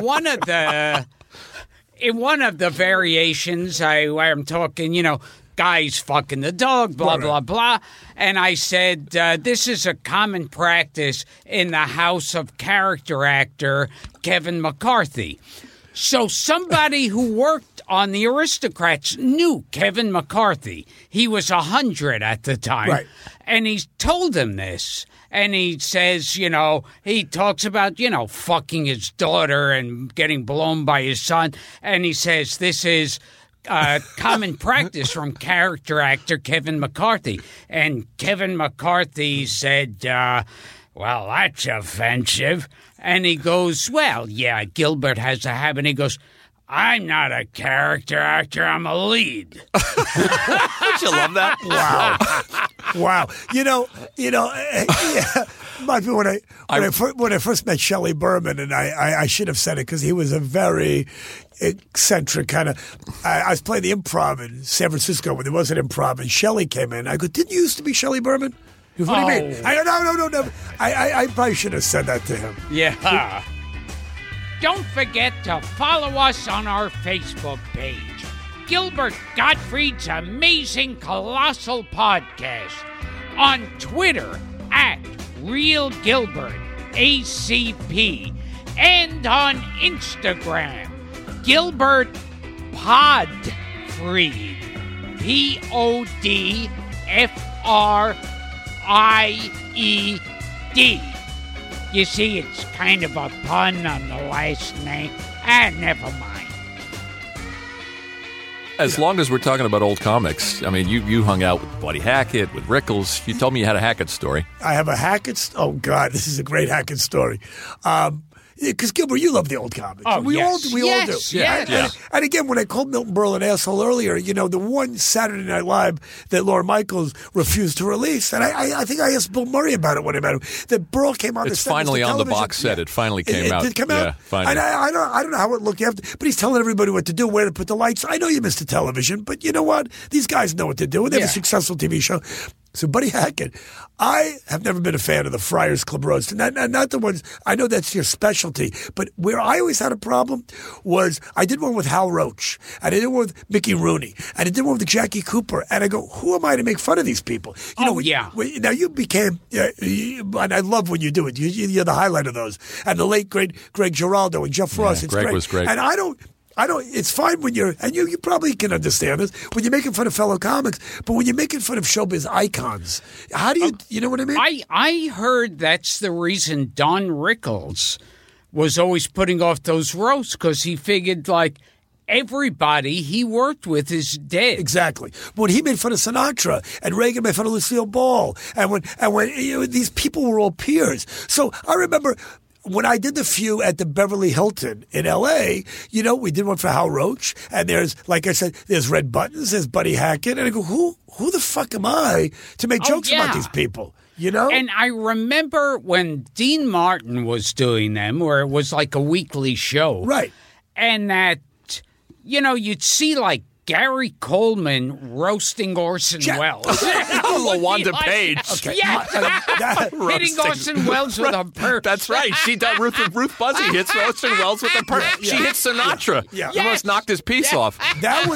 one of the variations, I'm talking, guys fucking the dog, blah, Right. blah, blah. And I said, this is a common practice in the house of character actor Kevin McCarthy. So somebody who worked on the Aristocrats knew Kevin McCarthy. He was 100 at the time. Right. And he told him this. And he says, he talks about, fucking his daughter and getting blown by his son. And he says, this is common practice from character actor Kevin McCarthy. And Kevin McCarthy said, well, that's offensive. And he goes, well, yeah, Gilbert has a habit. And he goes, I'm not a character actor. I'm a lead. Don't you love that? Wow. Might be when I first met Shelley Berman, and I should have said it because he was a very eccentric kind of. I was playing the Improv in San Francisco when there was an Improv, and Shelley came in. I go, didn't you used to be Shelley Berman? What do you mean? I go, no. I probably should have said that to him. Yeah. Don't forget to follow us on our Facebook page, Gilbert Gottfried's Amazing Colossal Podcast, on Twitter @RealGilbert ACP, and on Instagram, Gilbert Podfried, PODFRIED. You see, it's kind of a pun on the last name. Never mind. As long as we're talking about old comics, I mean, you hung out with Buddy Hackett, with Rickles. You told me you had a Hackett story. I have a Hackett. Oh God, this is a great Hackett story. Because Gilbert, you love the old comics. Oh, we yes. all do. Yes. And again, when I called Milton Berle an asshole earlier, the one Saturday Night Live that Lorne Michaels refused to release, and I think I asked Bill Murray about it when I met him, that Berle came on. It's finally on the box set. It finally came out. Did it come out? Yeah, finally. And I don't know how it looked after, but he's telling everybody what to do, where to put the lights. I know you missed the television, but you know what? These guys know what to do, and they have a successful TV show. So Buddy Hackett, I have never been a fan of the Friars Club roast, and not the ones, I know that's your specialty, but where I always had a problem was I did one with Hal Roach, and I did one with Mickey Rooney, and I did one with Jackie Cooper, and I go, who am I to make fun of these people? Now you became, and I love when you do it, you're the highlight of those, and the late, great Greg Giraldo and Jeff Frost, it's Greg great. was great. And I don't, it's fine when you're, and you probably can understand this, when you're making fun of fellow comics, but when you're making fun of showbiz icons, how do you know what I mean? I heard that's the reason Don Rickles was always putting off those roasts, because he figured, like, everybody he worked with is dead. Exactly. When he made fun of Sinatra, and Reagan made fun of Lucille Ball, and when these people were all peers. So I remember, when I did the few at the Beverly Hilton in L.A., we did one for Hal Roach, and there's, like I said, there's Red Buttons, there's Buddy Hackett, and I go, who the fuck am I to make jokes about these people? And I remember when Dean Martin was doing them, where it was like a weekly show. Right. And that, you'd see, like, Gary Coleman roasting Orson Welles. LaWanda Page. Okay. Yes. Hitting Orson Welles with a perk. That's right. She done Ruth Buzzy hits Orson Welles with a perk. Yeah. She hits Sinatra. Yeah. Almost knocked his piece off. That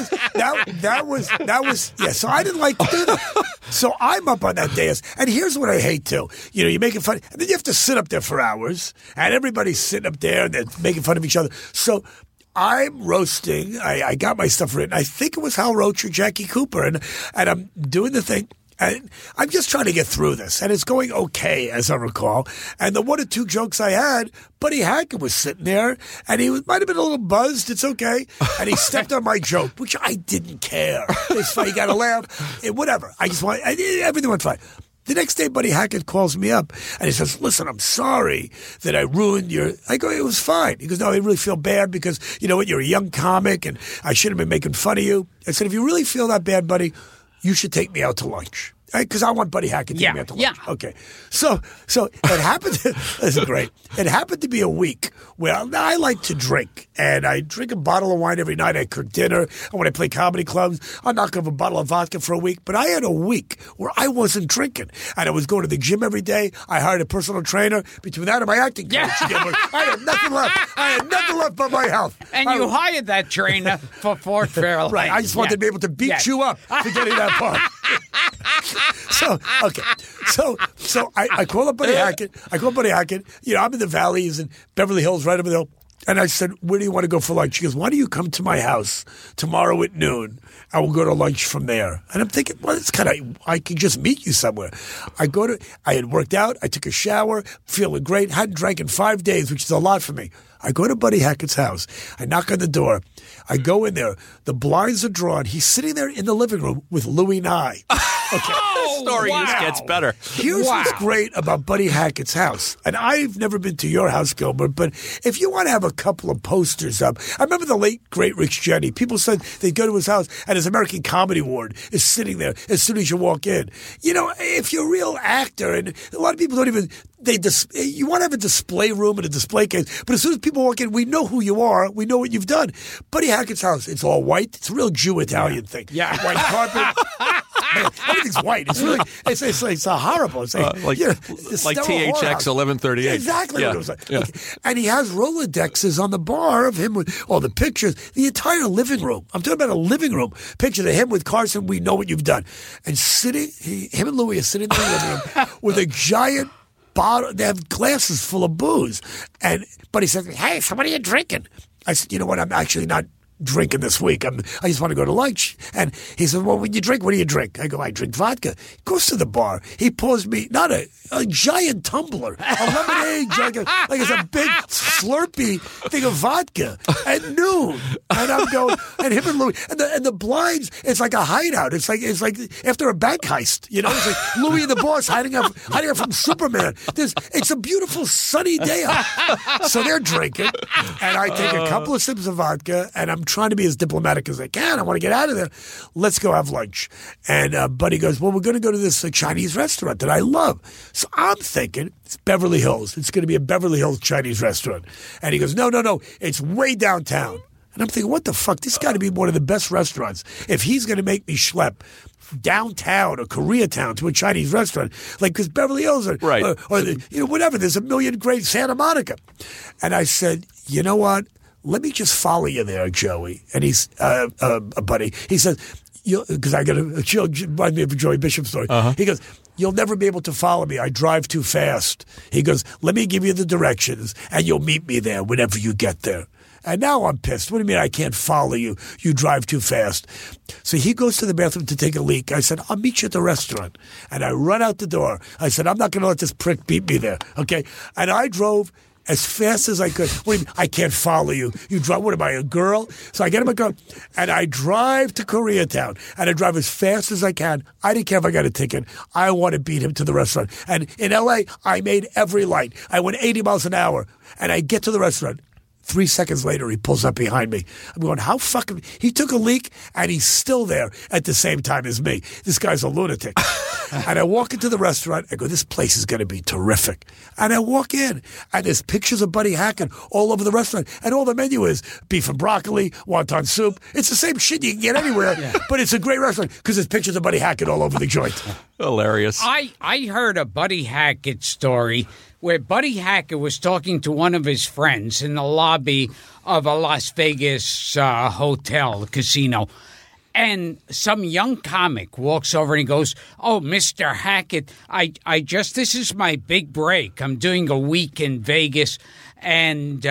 was so I didn't like to do that. So I'm up on that dais, and here's what I hate too. You're making fun, and then you have to sit up there for hours, and everybody's sitting up there and they're making fun of each other. So I'm roasting. I got my stuff written. I think it was Hal Roach or Jackie Cooper, and I'm doing the thing. And I'm just trying to get through this, and it's going okay, as I recall. And the one or two jokes I had, Buddy Hackett was sitting there, and he might have been a little buzzed. It's okay. And he stepped on my joke, which I didn't care. It's fine. You got to laugh. Whatever. Everything went fine. The next day, Buddy Hackett calls me up, and he says, listen, I'm sorry that I ruined your... I go, it was fine. He goes, no, I really feel bad because, you know what, you're a young comic, and I shouldn't have been making fun of you. I said, if you really feel that bad, buddy, you should take me out to lunch. Because I want Buddy Hackett to take me out to lunch. Yeah. Okay. So it happened to... This is great. It happened to be a week where I like to drink. And I drink a bottle of wine every night. I cook dinner. And when I play comedy clubs, I'll knock off a bottle of vodka for a week. But I had a week where I wasn't drinking. And I was going to the gym every day. I hired a personal trainer. Between that and my acting coach, I had nothing left. I had nothing left but my health. And you hired that trainer for Fort Fairlane. Right. I just wanted to be able to beat you up for getting that part. So I call up Buddy Hackett. I'm in the Valleys and Beverly Hills, right over there. And I said, where do you want to go for lunch? She goes, why don't you come to my house tomorrow at noon? I will go to lunch from there. And I'm thinking, well, it's I can just meet you somewhere. I had worked out. I took a shower, feeling great. Hadn't drank in 5 days, which is a lot for me. I go to Buddy Hackett's house. I knock on the door. I go in there. The blinds are drawn. He's sitting there in the living room with Louis Nye. Okay. The story just gets better. Here's what's great about Buddy Hackett's house. And I've never been to your house, Gilbert, but if you want to have a couple of posters up, I remember the late, great Rich Jenney. People said they'd go to his house and his American Comedy Award is sitting there as soon as you walk in. You know, if you're a real actor, and a lot of people don't even... you want to have a display room and a display case, but as soon as people walk in, we know who you are. We know what you've done. Buddy Hackett's house, it's all white. It's a real Jew-Italian thing. Yeah. White carpet. Everything's white. It's really, it's horrible. It's like THX 1138. Exactly what it was like. Yeah. Okay. And he has Rolodexes on the bar of him with all the pictures. The entire living room. I'm talking about a living room picture of him with Carson. We know what you've done. And him and Louis are sitting in the living room with a giant bottle. They have glasses full of booze. But he said, hey, so what are you drinking? I said, you know what? I'm actually not drinking this week. I just want to go to lunch. And he said, well, when you drink, what do you drink? I go, I drink vodka. He goes to the bar. He pours me, not a giant tumbler, a lemonade jug, like it's a big Slurpee thing of vodka at noon. And I'm going, and him and Louis, and the blinds, it's like a hideout. It's like after a bank heist, you know? It's like Louis and the boss hiding up from Superman. It's a beautiful sunny day out. So they're drinking, and I take a couple of sips of vodka, and I'm trying to be as diplomatic as I can. I want to get out of there. Let's go have lunch. And Buddy goes, well, we're going to go to this Chinese restaurant that I love. So I'm thinking, it's Beverly Hills. It's going to be a Beverly Hills Chinese restaurant. And he goes, no. It's way downtown. And I'm thinking, what the fuck? This got to be one of the best restaurants. If he's going to make me schlep downtown or Koreatown to a Chinese restaurant, like, because Beverly Hills or whatever, there's a million great Santa Monica. And I said, you know what? Let me just follow you there, Joey. And he's Buddy. He says, because I got a remind me of a Joey Bishop story. He goes, you'll never be able to follow me. I drive too fast. He goes, let me give you the directions, and you'll meet me there whenever you get there. And now I'm pissed. What do you mean I can't follow you? You drive too fast. So he goes to the bathroom to take a leak. I said, I'll meet you at the restaurant. And I run out the door. I said, I'm not going to let this prick beat me there. Okay? And I drove as fast as I could. What do you mean? I can't follow you. You drive, what am I, a girl? So I get in my car, and I drive to Koreatown, and I drive as fast as I can. I didn't care if I got a ticket. I want to beat him to the restaurant. And in L.A., I made every light. I went 80 miles an hour, and I get to the restaurant. 3 seconds later, he pulls up behind me. I'm going, how fucking... He took a leak, and he's still there at the same time as me. This guy's a lunatic. And I walk into the restaurant. I go, this place is going to be terrific. And I walk in, and there's pictures of Buddy Hackett all over the restaurant. And all the menu is beef and broccoli, wonton soup. It's the same shit you can get anywhere, but it's a great restaurant because there's pictures of Buddy Hackett all over the joint. Hilarious. I heard a Buddy Hackett story where Buddy Hackett was talking to one of his friends in the lobby of a Las Vegas hotel, casino. And some young comic walks over and he goes, oh, Mr. Hackett, this is my big break. I'm doing a week in Vegas, and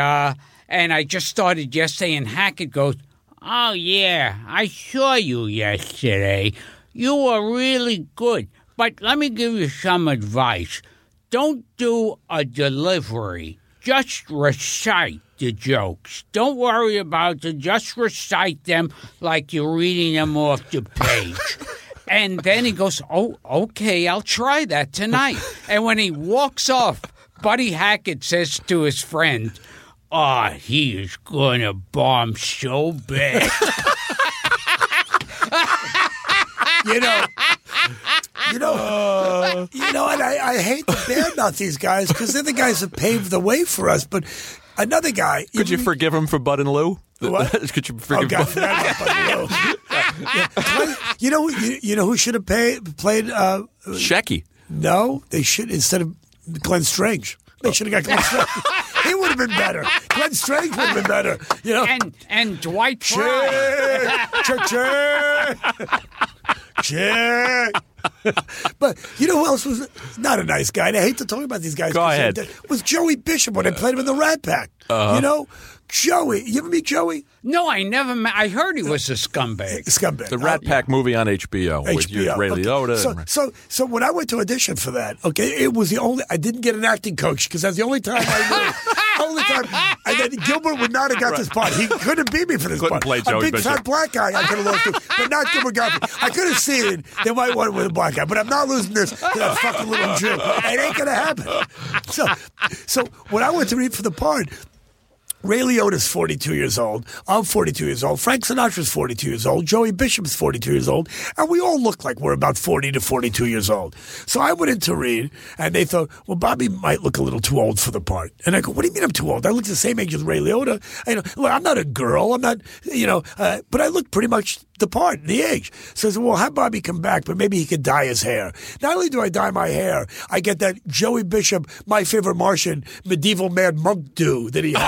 I just started yesterday. And Hackett goes, oh, yeah, I saw you yesterday. You were really good. But let me give you some advice. Don't do a delivery. Just recite the jokes. Don't worry about it. Just recite them like you're reading them off the page. And then he goes, oh, okay, I'll try that tonight. And when he walks off, Buddy Hackett says to his friend, oh, he is going to bomb so bad. And I hate to badmouth these guys because they're the guys that paved the way for us. But another guy, could you forgive him for Bud and Lou? What? Could you forgive Bud and Lou? You know who should have played? Shecky. No, they should instead of Glenn Strange. They should have got Glenn Strange. He would have been better. Glenn Strange would have been better. You know. And Dwight Fry. Check. But you know who else was not a nice guy? And I hate to talk about these guys. Go ahead. Was Joey Bishop when I played him in the Rat Pack. You know? Joey. You ever meet Joey? No, I never met. I heard he was a scumbag. The Rat Pack movie on HBO. With Ray Liotta. So when I went to audition for that, okay, it was the only... I didn't get an acting coach because that's the only time I knew. And then Gilbert would not have got this part. He couldn't beat me for this part. Play Joey a big Bishop. fat black guy I could have lost to, but not Gilbert Gottfried. I could have seen they might want it with a black guy, but I'm not losing this to that fucking little Jew. It ain't going to happen. So when I went to read for the part, Ray Liotta's 42 years old. I'm 42 years old. Frank Sinatra's 42 years old. Joey Bishop's 42 years old. And we all look like we're about 40 to 42 years old. So I went in to read, and they thought, well, Bobby might look a little too old for the part. And I go, what do you mean I'm too old? I look the same age as Ray Liotta. Look, I'm not a girl. I'm not, but I look pretty much the part, the age. So I said, well, have Bobby come back, but maybe he could dye his hair. Not only do I dye my hair, I get that Joey Bishop, My Favorite Martian, medieval mad monk do that he had. Oh,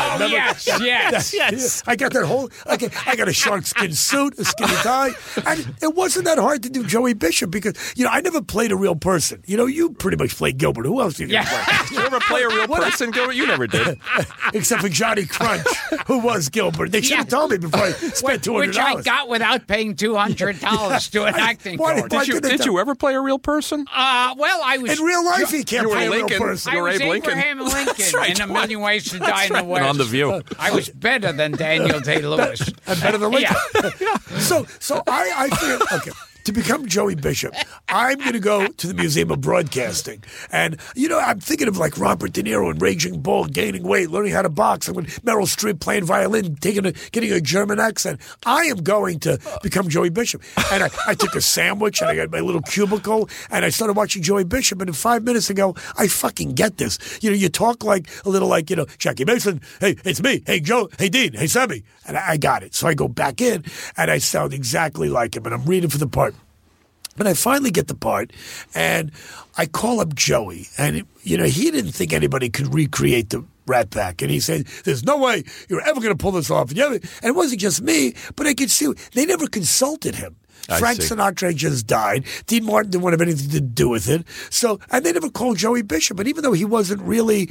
Yes. I got that whole. I got a shark skin suit, a skinny tie, and it wasn't that hard to do Joey Bishop because I never played a real person. You pretty much played Gilbert. Who else did you play? Did you ever play a real person, Gilbert? You never did. Except for Johnny Crunch, who was Gilbert. They should have told me before I spent $200. Which I got without paying $200 to an acting coach. Did you ever play a real person? Well, I was in real life. He can't play a real person. I was Abe Lincoln. Abraham Lincoln right. in A Million Ways to Die in the West. And on The View. I was better than Daniel Day-Lewis. I'm better than Lincoln. Yeah. So I figured, okay, to become Joey Bishop, I'm going to go to the Museum of Broadcasting. And, I'm thinking of like Robert De Niro and Raging Bull, gaining weight, learning how to box, and when Meryl Streep playing violin, getting a German accent. I am going to become Joey Bishop. And I took a sandwich, and I got my little cubicle, and I started watching Joey Bishop. And in 5 minutes ago, I fucking get this. You talk like a little like, Jackie Mason, hey, it's me, hey, Joe, hey, Dean, hey, Sammy. And I got it. So I go back in, and I sound exactly like him, and I'm reading for the part. But I finally get the part, and I call up Joey, and he didn't think anybody could recreate the Rat Pack, and he said, "There's no way you're ever going to pull this off." And it wasn't just me, but I could see they never consulted him. Frank Sinatra just died. Dean Martin didn't want to have anything to do with it. So, and they never called Joey Bishop. And even though he wasn't really,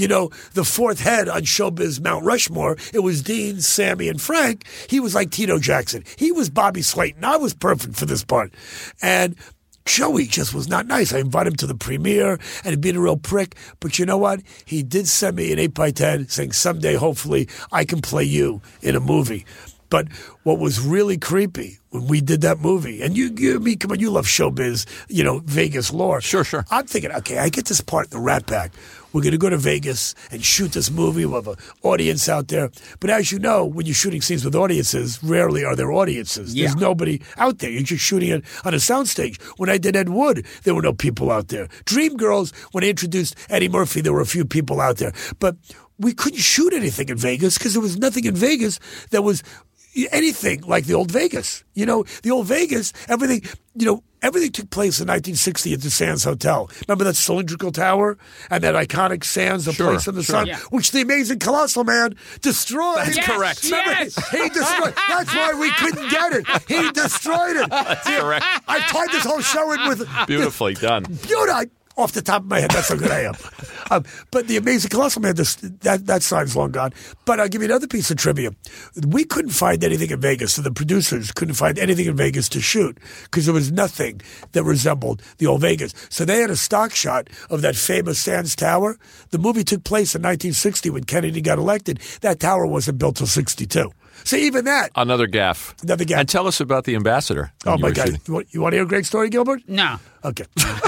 the fourth head on showbiz Mount Rushmore, it was Dean, Sammy, and Frank. He was like Tito Jackson. He was Bobby Slayton. I was perfect for this part. And Joey just was not nice. I invited him to the premiere, and he'd been a real prick. But you know what? He did send me an 8x10 saying, someday, hopefully, I can play you in a movie. But what was really creepy when we did that movie, and come on, you love showbiz, Vegas lore. Sure. I'm thinking, okay, I get this part in the Rat Pack. We're going to go to Vegas and shoot this movie. We'll have an audience out there. But as you know, when you're shooting scenes with audiences, rarely are there audiences. Yeah. There's nobody out there. You're just shooting it on a soundstage. When I did Ed Wood, there were no people out there. Dreamgirls, when I introduced Eddie Murphy, there were a few people out there. But we couldn't shoot anything in Vegas because there was nothing in Vegas that was anything like the old Vegas. The old Vegas, everything took place in 1960 at the Sands Hotel. Remember that cylindrical tower and that iconic Sands, the place in the sun, which the amazing Colossal Man destroyed. That's correct. Yes. He destroyed. That's why we couldn't get it. He destroyed it. That's correct. I tied this whole show in with Beautifully done. Off the top of my head, that's how good I am. But the amazing Colossal Man, that sign's long gone. But I'll give you another piece of trivia. We couldn't find anything in Vegas, so the producers couldn't find anything in Vegas to shoot because there was nothing that resembled the old Vegas. So they had a stock shot of that famous Sands Tower. The movie took place in 1960 when Kennedy got elected. That tower wasn't built till 62. So even that. Another gaffe. And tell us about the ambassador. Oh, my God. You want to hear a great story, Gilbert? No. Okay.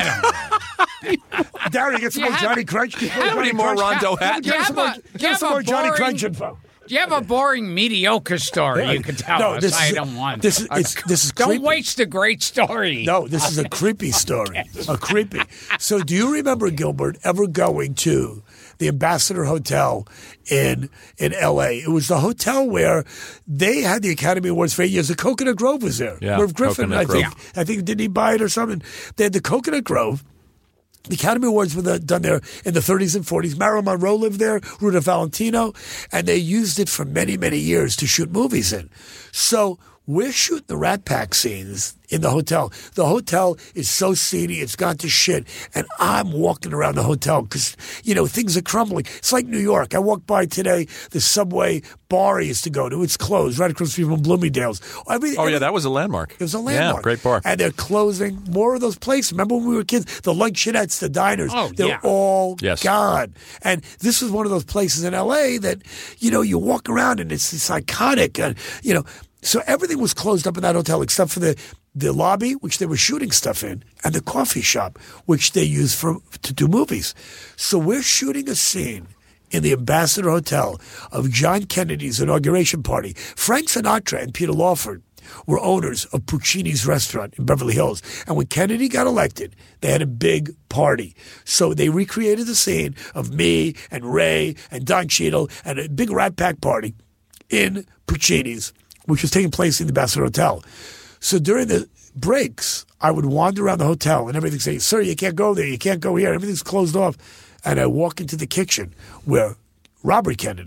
Darren, get some more Johnny Crunch. How many more Rondo hats? Give us some more Johnny Crunch info. Do you have a boring, mediocre story you could tell us? I don't want. This is don't creepy. waste a great story. No, this is a creepy story. Okay. A creepy. So do you remember, Gilbert, ever going to the Ambassador Hotel in L.A.? It was the hotel where they had the Academy Awards for 8 years. The Coconut Grove was there. Yeah, Merv Griffin, I think, didn't he buy it or something? They had the Coconut Grove. The Academy Awards were done there in the 30s and 40s. Marilyn Monroe lived there, Ruta Valentino, and they used it for many, many years to shoot movies in. So we're shooting the Rat Pack scenes in the hotel. The hotel is so seedy, it's gone to shit. And I'm walking around the hotel because, things are crumbling. It's like New York. I walked by today, the Subway bar I used to go to. It's closed right across the street from Bloomingdale's. That was a landmark. It was a landmark. Yeah, great bar. And they're closing more of those places. Remember when we were kids? The luncheonettes, the diners, they're all gone. And this was one of those places in L.A. that, you walk around and it's iconic. And, so everything was closed up in that hotel except for the lobby, which they were shooting stuff in, and the coffee shop, which they used to do movies. So we're shooting a scene in the Ambassador Hotel of John Kennedy's inauguration party. Frank Sinatra and Peter Lawford were owners of Puccini's restaurant in Beverly Hills. And when Kennedy got elected, they had a big party. So they recreated the scene of me and Ray and Don Cheadle and a big Rat Pack party in Puccini's, which was taking place in the Ambassador Hotel. So during the breaks, I would wander around the hotel and everything saying, "Sir, you can't go there, you can't go here, everything's closed off." And I walk into the kitchen where Robert Kennedy,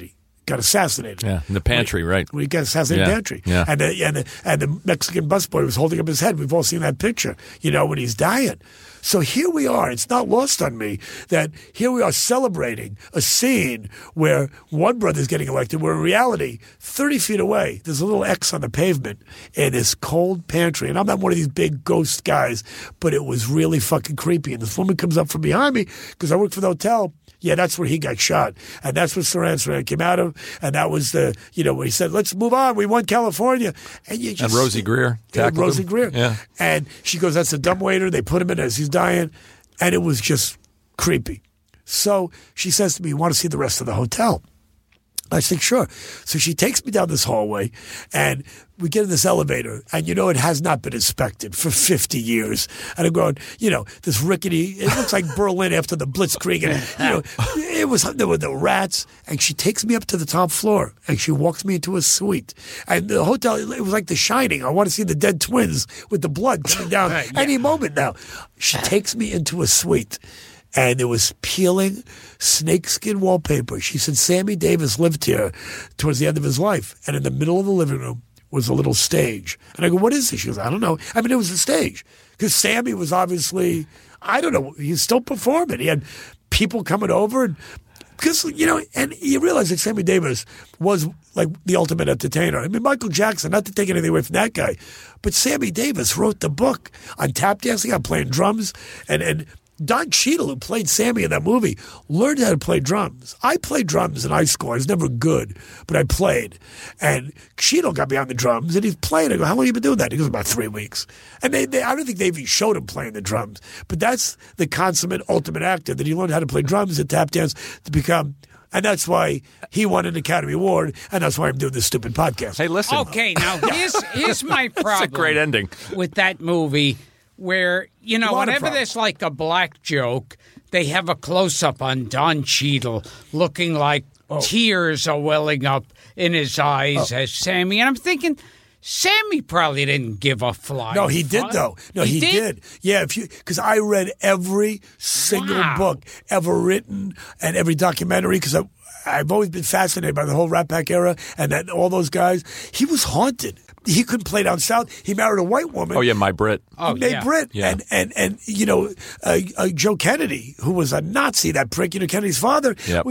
got assassinated. Yeah, in the pantry, right. When he got assassinated in the pantry. Yeah. And the Mexican busboy was holding up his head. We've all seen that picture, when he's dying. So here we are. It's not lost on me that here we are celebrating a scene where one brother's getting elected, where in reality, 30 feet away, there's a little X on the pavement in this cold pantry. And I'm not one of these big ghost guys, but it was really fucking creepy. And this woman comes up from behind me because I work for the hotel. Yeah, that's where he got shot. And that's what Saran came out of. And that was the, when he said, let's move on. We won California. And Rosie Greer. Rosie Greer. Yeah. And she goes, that's a dumbwaiter. They put him in as he's dying. And it was just creepy. So she says to me, you want to see the rest of the hotel? I said, sure. So she takes me down this hallway, and we get in this elevator, and it has not been inspected for 50 years. And I'm going, this rickety, it looks like Berlin after the Blitzkrieg. And, there were the rats. And she takes me up to the top floor, and she walks me into a suite. And the hotel, it was like The Shining. I want to see the dead twins with the blood coming down any moment now. She takes me into a suite. And there was peeling snakeskin wallpaper. She said Sammy Davis lived here towards the end of his life. And in the middle of the living room was a little stage. And I go, what is this? She goes, I don't know. I mean, it was a stage. Because Sammy was obviously, I don't know, he's still performing. He had people coming over. And because, and you realize that Sammy Davis was like the ultimate entertainer. I mean, Michael Jackson, not to take anything away from that guy, but Sammy Davis wrote the book on tap dancing, on playing drums, and Don Cheadle, who played Sammy in that movie, learned how to play drums. I played drums in high school. I was never good, but I played. And Cheadle got me on the drums, and he's playing. I go, how long have you been doing that? He goes, about 3 weeks. And I don't think they even showed him playing the drums. But that's the consummate ultimate actor, that he learned how to play drums and tap dance to become. And that's why he won an Academy Award, and that's why I'm doing this stupid podcast. Hey, listen. Okay, now here's my problem. That's a great ending. With that movie. Where, whenever there's like a black joke, they have a close-up on Don Cheadle looking like tears are welling up in his eyes as Sammy. And I'm thinking, Sammy probably didn't give a flying No, he did, though. No, he did. Yeah, because I read every single book ever written and every documentary, because I've always been fascinated by the whole Rat Pack era and all those guys. He was haunted. He couldn't play down south. He married a white woman. Oh, yeah, my Brit. Oh, yeah. Brit. Yeah. And Joe Kennedy, who was a Nazi, that prick, Kennedy's father,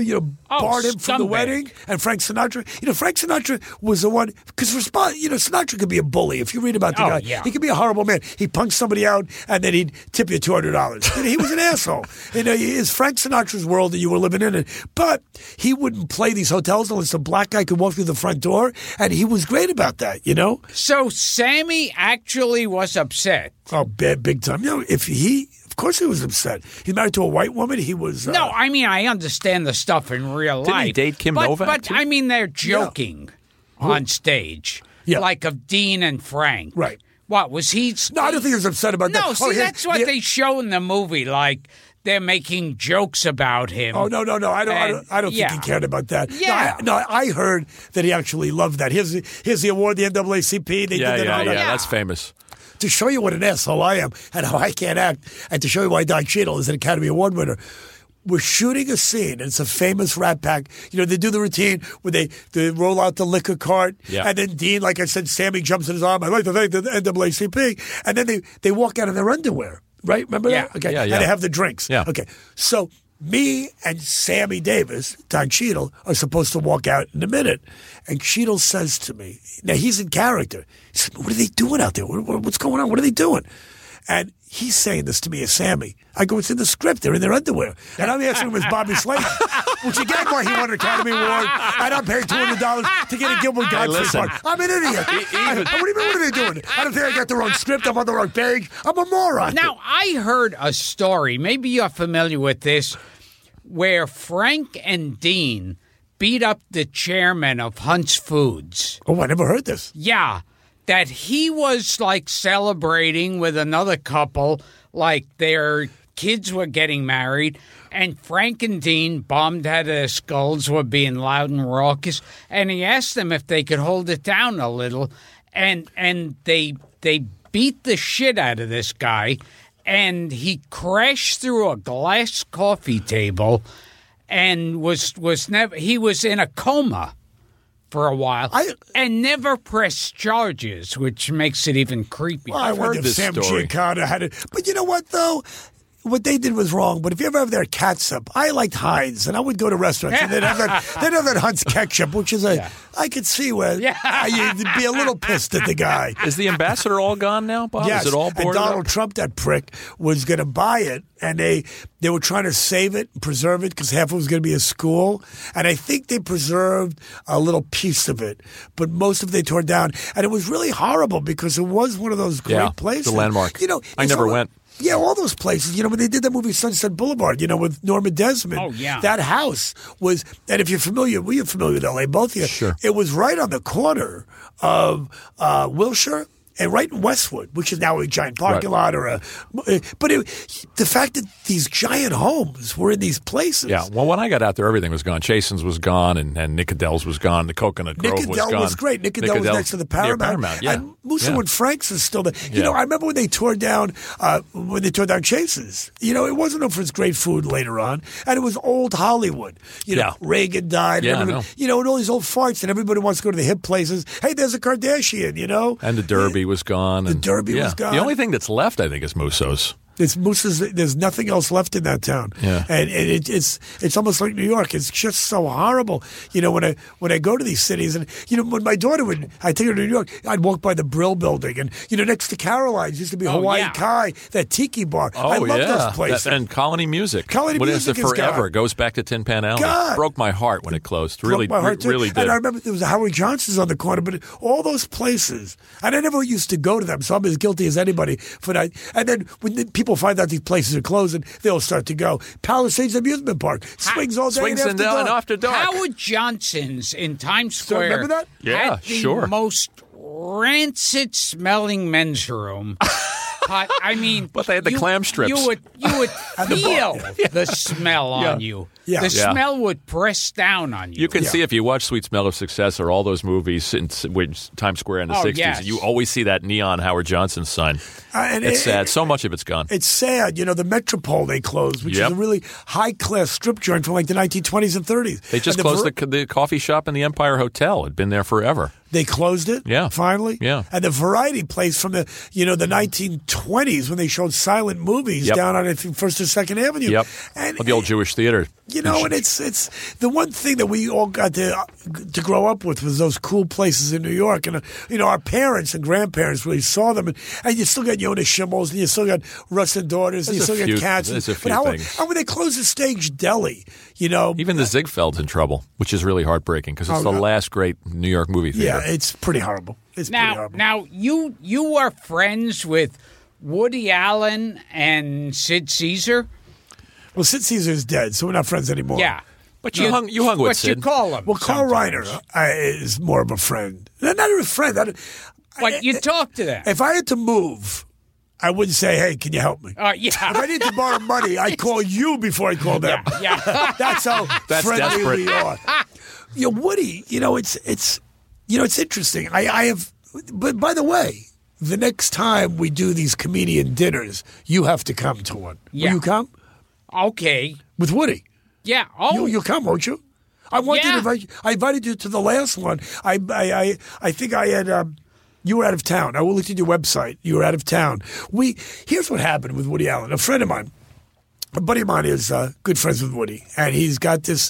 barred him from the wedding. And Frank Sinatra. Frank Sinatra was the one, because Sinatra could be a bully. If you read about the guy, he could be a horrible man. He punched somebody out, and then he'd tip you $200. He was an asshole. It's Frank Sinatra's world that you were living in. But he wouldn't play these hotels unless a black guy could walk through the front door, and he was great about that, So Sammy actually was upset. Oh, big time. Of course he was upset. He's married to a white woman. He was... No, I mean, I understand the stuff in real life. Didn't he date Kim Novak? But, I mean, they're joking on stage. Yeah. Like of Dean and Frank. Right. What, was he... No, I don't think he was upset about that. No, see, that's what they show in the movie, like... They're making jokes about him. Oh, no. I don't think he cared about that. Yeah. I heard that he actually loved that. Here's the award, the NAACP. They did that. That's famous. To show you what an asshole I am and how I can't act, and to show you why Don Cheadle is an Academy Award winner, we're shooting a scene, and it's a famous Rat Pack. They do the routine where they roll out the liquor cart, and then Dean, like I said, Sammy jumps in his arm. I'd like to thank the NAACP. And then they walk out in their underwear. Right? Remember that? Okay. Yeah. And they have the drinks. Yeah. Okay. So me and Sammy Davis, Don Cheadle, are supposed to walk out in a minute. And Cheadle says to me, now he's in character. He said, what are they doing out there? What's going on? What are they doing? And he's saying this to me as Sammy. I go, it's in the script. They're in their underwear. And I'm answering him as Bobby Slayton, which again why he won an Academy Award. And I'm paying $200 to get a Gilbert Gottfried part. I'm an idiot. What do you mean, what are they doing? I don't think I got the wrong script. I'm on the wrong page. I'm a moron. Now, I heard a story, maybe you're familiar with this, where Frank and Dean beat up the chairman of Hunt's Foods. Oh, I never heard this. Yeah. That he was like celebrating with another couple, like their kids were getting married, and Frank and Dean, bombed out of their skulls, were being loud and raucous, and he asked them if they could hold it down a little, and they beat the shit out of this guy, and he crashed through a glass coffee table, and he was in a coma. for a while and never pressed charges, which makes it even creepier. Well, I've heard if this Sam story. Giancana had it. But you know what, though? What they did was wrong, but if you ever have their catsup, I liked Heinz, and I would go to restaurants, and they'd have that Hunt's ketchup, which is I could see where you'd be a little pissed at the guy. Is the ambassador all gone now, Bob? Yes, Is it all and boarded Donald up? Trump, that prick, was going to buy it, and they were trying to save it, preserve it, because half of it was going to be a school, and I think they preserved a little piece of it, but most of it they tore down, and it was really horrible because it was one of those great places. the landmark. You know, I never went. Yeah, all those places. You know, when they did that movie Sunset Boulevard, you know, with Norma Desmond. Oh, yeah. That house was, and if you're familiar, you're familiar with L.A., both of you. Sure. It was right on the corner of Wilshire and right in Westwood, which is now a giant parking lot or but the fact that these giant homes were in these places. Yeah, well, when I got out there, everything was gone. Chasen's was gone, and Nicodell's was gone. The Coconut Grove was gone. Nicodell was great. Nicodell was next to the Paramount. Near Paramount, yeah. And Musso and Frank's is still there. You know, I remember when they tore down Chase's. You know, it wasn't known for its great food later on, and it was old Hollywood. You know, Reagan died. Yeah, and you know, and all these old farts, and everybody wants to go to the hip places. Hey, there's a Kardashian, you know. And the Derby was gone. The Derby was gone. The only thing that's left, I think, is Musso's. There's nothing else left in that town, and it's almost like New York. It's just so horrible. You know, when I go to these cities, and you know, when my daughter I take her to New York, I'd walk by the Brill Building, and you know, next to Caroline's used to be Hawaiian Kai, that tiki bar. I love those places. And Colony Music. Colony Music is forever. It goes back to Tin Pan Alley. God. Broke my heart when it closed. Really, broke my heart too. really did. And I remember there was a Howard Johnson's on the corner, but all those places, and I never used to go to them, so I'm as guilty as anybody for that. And then when people find out these places are closing, they'll start to go. Palisades Amusement Park swings all day Swings and after dark. Howard Johnson's in Times Square. Remember that? Yeah, had the sure. most rancid-smelling men's room. I mean, but they had the clam strips. You would feel the smell on you. Yeah. The smell would press down on you. You can see if you watch Sweet Smell of Success or all those movies in Times Square in the 60s, yes. you always see that neon Howard Johnson sign. And it's sad. So much of it's gone. It's sad. You know, the Metropole they closed, which is a really high-class strip joint from like the 1920s and 30s. They just closed the coffee shop in the Empire Hotel. It had been there forever. They closed it? Yeah. Finally? Yeah. And the Variety place from the 1920s when they showed silent movies down on, I think, 1st or 2nd Avenue. Yep. And the old Jewish theater. You know, and it's the one thing that we all got to grow up with was those cool places in New York. And, you know, our parents and grandparents really saw them. And you still got Jonas Schimmels, and you still got Russ and Daughters, and you still got Cats. There's a few things. And when they closed the Stage Deli, you know. Even the Ziegfeld's in trouble, which is really heartbreaking because it's the last great New York movie theater. Yeah, it's pretty horrible. It's pretty horrible. Now, you are friends with Woody Allen and Sid Caesar? Well, Sid Caesar's dead, so we're not friends anymore. Yeah. But you hung with what Sid. You call him. Well, Carl sometimes. Reiner is more of a friend. Not a friend. But you talk to them. If I had to move, I wouldn't say, hey, can you help me? Yeah. If I need to borrow money, I'd call you before I call them. Yeah. That's how friendly desperate. we are. You know, Woody, you know, it's interesting. I have, but by the way, the next time we do these comedian dinners, you have to come to one. Yeah. Will you come? Okay. With Woody. Yeah. Oh. You'll come, won't you? I wanted to invite you. I invited you to the last one. I think I had. You were out of town. I looked at your website. You were out of town. Here's what happened with Woody Allen. A friend of mine, a buddy of mine, is good friends with Woody, and he's got this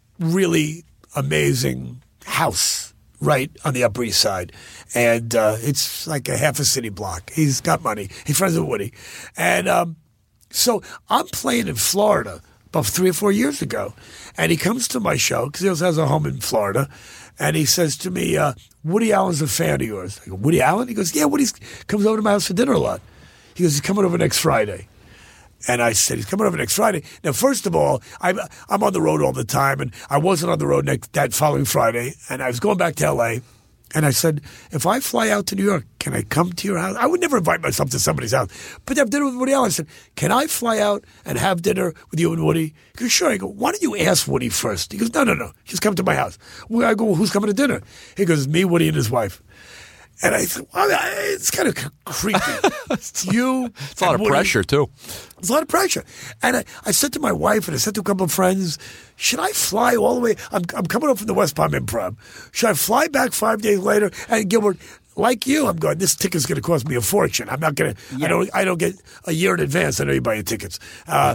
really amazing house right on the Upper East Side, and it's like a half a city block. He's got money. He's friends with Woody, and so I'm playing in Florida about 3 or 4 years ago, and he comes to my show because he also has a home in Florida, and he says to me, Woody Allen's a fan of yours. I go, Woody Allen? He goes, yeah, Woody comes over to my house for dinner a lot. He goes, he's coming over next Friday. And I said, he's coming over next Friday. Now, first of all, I'm on the road all the time, and I wasn't on the road that following Friday, and I was going back to L.A., and I said, if I fly out to New York, can I come to your house? I would never invite myself to somebody's house. But to have dinner with Woody Allen, I said, can I fly out and have dinner with you and Woody? He goes, sure. I go, why don't you ask Woody first? He goes, no. Just come to my house. I go, well, who's coming to dinner? He goes, me, Woody, and his wife. And I thought, well, it's kind of creepy. It's a lot of pressure, too. It's a lot of pressure. And I said to my wife, and I said to a couple of friends, should I fly all the way? I'm coming up from the West Palm Improv. Should I fly back 5 days later? And Gilbert, like you, I'm going, this ticket's going to cost me a fortune. I'm not going to, I don't get a year in advance. I know you buy your tickets. I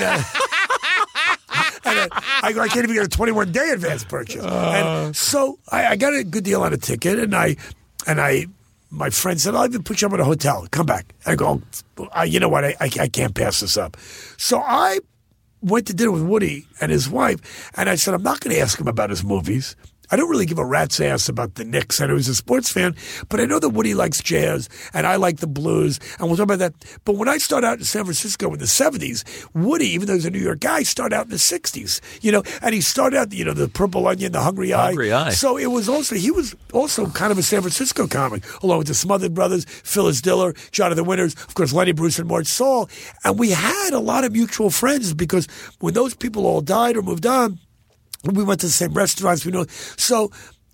can't even get a 21-day advance purchase. And so I got a good deal on a ticket, and my friend said, I'll even put you up at a hotel. Come back. I go, you know what? I can't pass this up. So I went to dinner with Woody and his wife, and I said, I'm not going to ask him about his movies. I don't really give a rat's ass about the Knicks. I know he's a sports fan, but I know that Woody likes jazz, and I like the blues, and we'll talk about that. But when I started out in San Francisco in the 70s, Woody, even though he's a New York guy, started out in the 60s, and he started out, the Purple Onion, the Hungry Eye. So he was also kind of a San Francisco comic, along with the Smothered Brothers, Phyllis Diller, Jonathan Winters, of course, Lenny Bruce and Mort Saul. And we had a lot of mutual friends because when those people all died or moved on, we went to the same restaurants. So,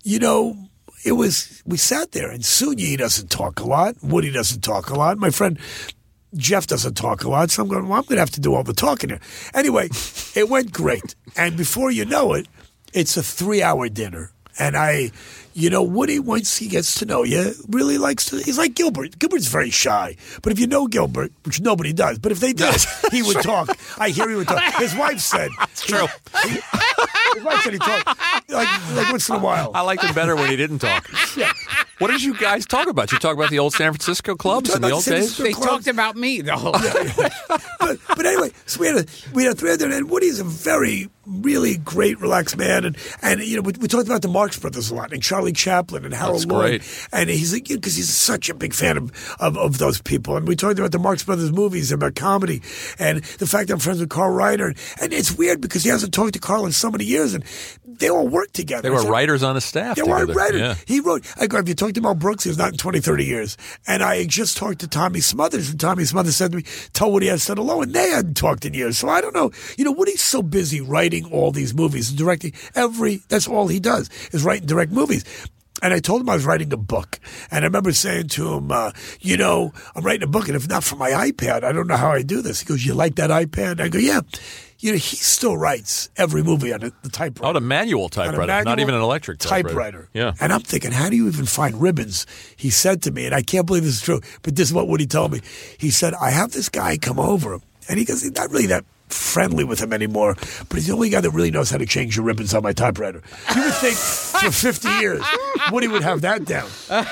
we sat there, and Sunyi doesn't talk a lot. Woody doesn't talk a lot. My friend Jeff doesn't talk a lot. So I'm going, well, I'm going to have to do all the talking here. Anyway, it went great. And before you know it, it's a 3-hour dinner. And Woody, once he gets to know you, really likes to. He's like Gilbert. Gilbert's very shy. But if you know Gilbert, which nobody does, but if they did, he would talk. I hear he would talk. His wife said. It's true. His wife said he talked like once in a while. I liked him better when he didn't talk. Yeah. What did you guys talk about? You talk about the old San Francisco clubs in the old days? They talked about me the whole time. But anyway, so we had a 3-hour dinner, and Woody's a very, really great, relaxed man. And we talked about the Marx Brothers a lot, and Charlie Chaplin and Harold Lloyd. And he's like, because he's such a big fan of those people. And we talked about the Marx Brothers movies, about comedy, and the fact that I'm friends with Carl Reiner. And it's weird because he hasn't talked to Carl in so many years, and they all work together. They were writers on his staff They together. were writers. Yeah. He wrote, I go, have you talked to Mel Brooks? He was not in 20, 30 years. And I just talked to Tommy Smothers, and Tommy Smothers said to me, tell Woody I said hello, and they hadn't talked in years. So I don't know. Woody's so busy writing all these movies and directing that's all he does, is write and direct movies. And I told him I was writing a book. And I remember saying to him, I'm writing a book, and if not for my iPad, I don't know how I do this. He goes, you like that iPad? I go, yeah. He still writes every movie on the typewriter. Oh, the manual typewriter, not even an electric typewriter. Yeah. And I'm thinking, how do you even find ribbons? He said to me, and I can't believe this is true, but this is what Woody told me. He said, I have this guy come over, and he goes, he's not really that friendly with him anymore, but he's the only guy that really knows how to change the ribbons on my typewriter. You would think for 50 years Woody would have that down,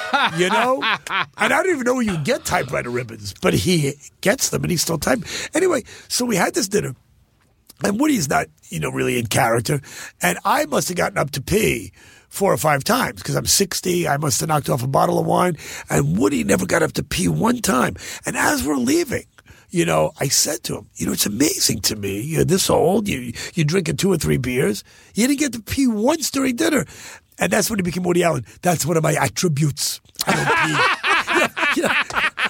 And I don't even know where you get typewriter ribbons, but he gets them, and he's still typing. Anyway, so we had this dinner, and Woody's not, really in character, and I must have gotten up to pee 4 or 5 times because I'm 60. I must have knocked off a bottle of wine, and Woody never got up to pee one time. And as we're leaving, I said to him, it's amazing to me. You're this old. You drinking 2 or 3 beers. You didn't get to pee once during dinner. And that's when he became Woody Allen. That's one of my attributes. I don't pee.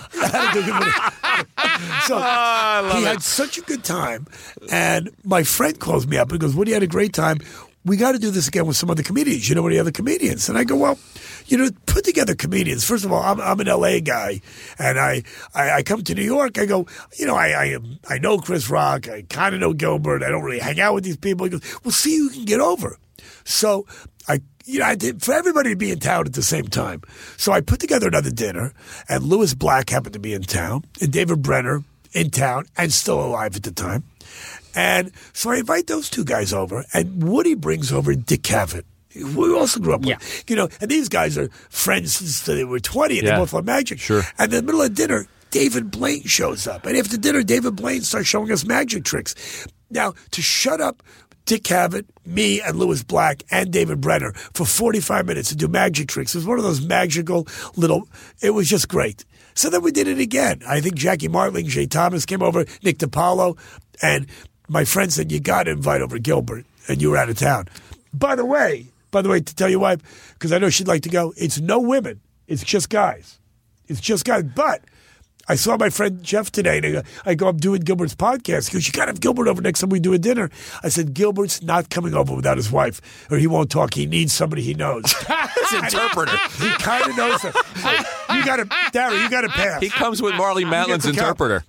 So he had such a good time. And my friend calls me up and goes, Woody had a great time. We got to do this again with some other comedians. You know any other comedians? And I go, well, put together comedians. First of all, I'm an L.A. guy, and I come to New York. I go, I know Chris Rock. I kind of know Gilbert. I don't really hang out with these people. He goes, well, see who you can get over. So I did for everybody to be in town at the same time. So I put together another dinner, and Lewis Black happened to be in town, and David Brenner in town, and still alive at the time. And so I invite those 2 guys over, and Woody brings over Dick Cavett, who we also grew up with. And these guys are friends since they were 20, and they both love magic. Sure. And in the middle of dinner, David Blaine shows up. And after dinner, David Blaine starts showing us magic tricks. Now, to shut up Dick Cavett, me, and Lewis Black, and David Brenner for 45 minutes to do magic tricks, it was one of those magical it was just great. So then we did it again. I think Jackie Martling, Jay Thomas came over, Nick DiPaolo, and my friend said, you got to invite over Gilbert, and you were out of town. By the way, to tell your wife, because I know she'd like to go, it's no women. It's just guys. But I saw my friend Jeff today, and I go, I'm doing Gilbert's podcast. He goes, you got to have Gilbert over next time we do a dinner. I said, Gilbert's not coming over without his wife, or he won't talk. He needs somebody he knows. his interpreter. He kind of knows it. You got to, Darry, you got to pass. He comes with Marley Matlin's interpreter.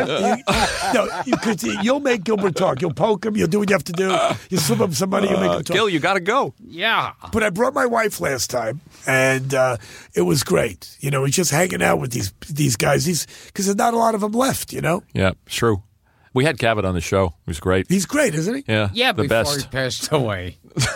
You'll make Gilbert talk. You'll poke him. You'll do what you have to do. You slip him some money. You make him talk. Gil, you got to go. Yeah. But I brought my wife last time, and it was great. You know, he's just hanging out with these guys. Because there's not a lot of them left, you know? Yeah, it's true. We had Cavett on the show. He was great. He's great, isn't he? Yeah, Yeah, the before best. he passed away.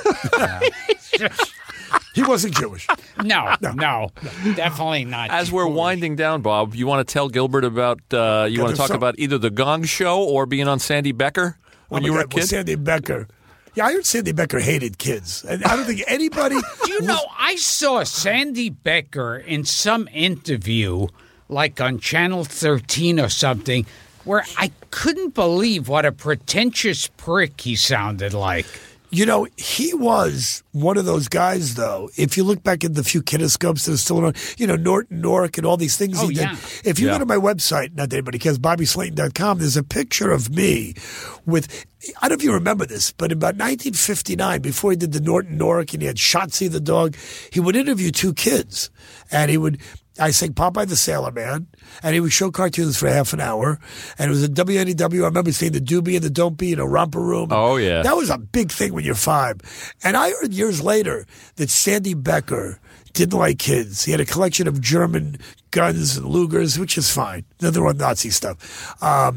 He wasn't Jewish. No, definitely not. As we're winding down, Bob, you want to tell Gilbert about, you want to talk about either the Gong Show or being on Sandy Becker when you were a kid? Sandy Becker. Yeah, I heard Sandy Becker hated kids. And I don't think anybody... Do you know, I saw Sandy Becker in some interview, like on Channel 13 or something, where I couldn't believe what a pretentious prick he sounded like. You know, he was one of those guys, though. If you look back at the few kinescopes that are still around, you know, Norton, Norick, and all these things he did. Yeah. If you go to my website, not that anybody cares, BobbySlayton.com, there's a picture of me with, I don't know if you remember this, but about 1959, before he did the Norton, Norick, and he had Shotzi the dog, he would interview two kids. And I sang Popeye the Sailor Man, and he would show cartoons for half an hour. And it was a WNEW. I remember seeing the Doobie and the Don't Be in a romper room. Oh, yeah. That was a big thing when you're 5. And I heard years later that Sandy Becker didn't like kids. He had a collection of German guns and Lugers, which is fine. Nothing wrong with Nazi stuff.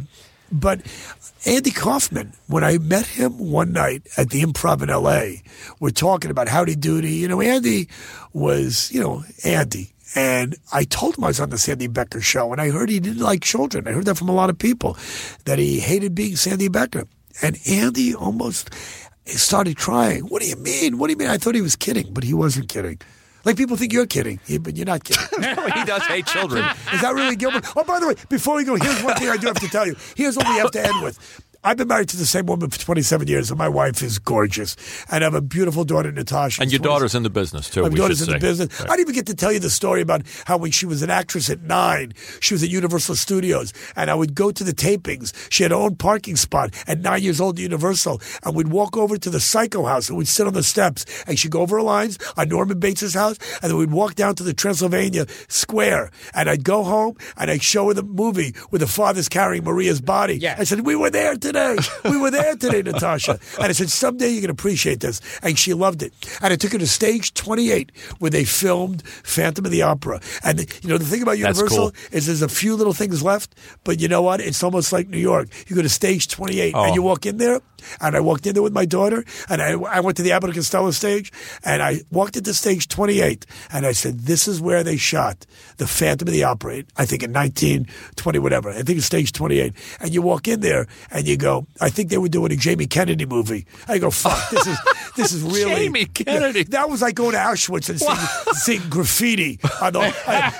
But Andy Kaufman, when I met him one night at the Improv in L.A., we're talking about Howdy Doody. You know, Andy was, Andy. And I told him I was on the Sandy Becker show, and I heard he didn't like children. I heard that from a lot of people, that he hated being Sandy Becker. And Andy almost started crying. What do you mean? What do you mean? I thought he was kidding, but he wasn't kidding. Like people think you're kidding, but you're not kidding. He does hate children. Is that really Gilbert? Oh, by the way, before we go, here's one thing I do have to tell you. Here's what we have to end with. I've been married to the same woman for 27 years, and my wife is gorgeous. And I have a beautiful daughter, Natasha. And your daughter's in the business, too. My daughter's in the business. Right. I didn't even get to tell you the story about how when she was an actress at 9, she was at Universal Studios, and I would go to the tapings. She had her own parking spot at 9 years old at Universal, and we'd walk over to the Psycho house, and we'd sit on the steps, and she'd go over her lines on Norman Bates' house, and then we'd walk down to the Transylvania Square, and I'd go home, and I'd show her the movie where the father's carrying Maria's body. Yeah. I said, we were there today. We were there today, Natasha. And I said, someday you can appreciate this. And she loved it. And I took her to stage 28 where they filmed Phantom of the Opera. And, the thing about Universal is there's a few little things left, but you know what? It's almost like New York. You go to stage 28 and you walk in there, and I walked in there with my daughter, and I went to the Abbott and Costello stage, and I walked into stage 28, and I said, this is where they shot the Phantom of the Opera, I think in 1920, whatever. I think it's stage 28. And you walk in there, and you go, I think they were doing a Jamie Kennedy movie. I go, fuck, this is really... Jamie Kennedy. That was like going to Auschwitz and seeing graffiti. Going to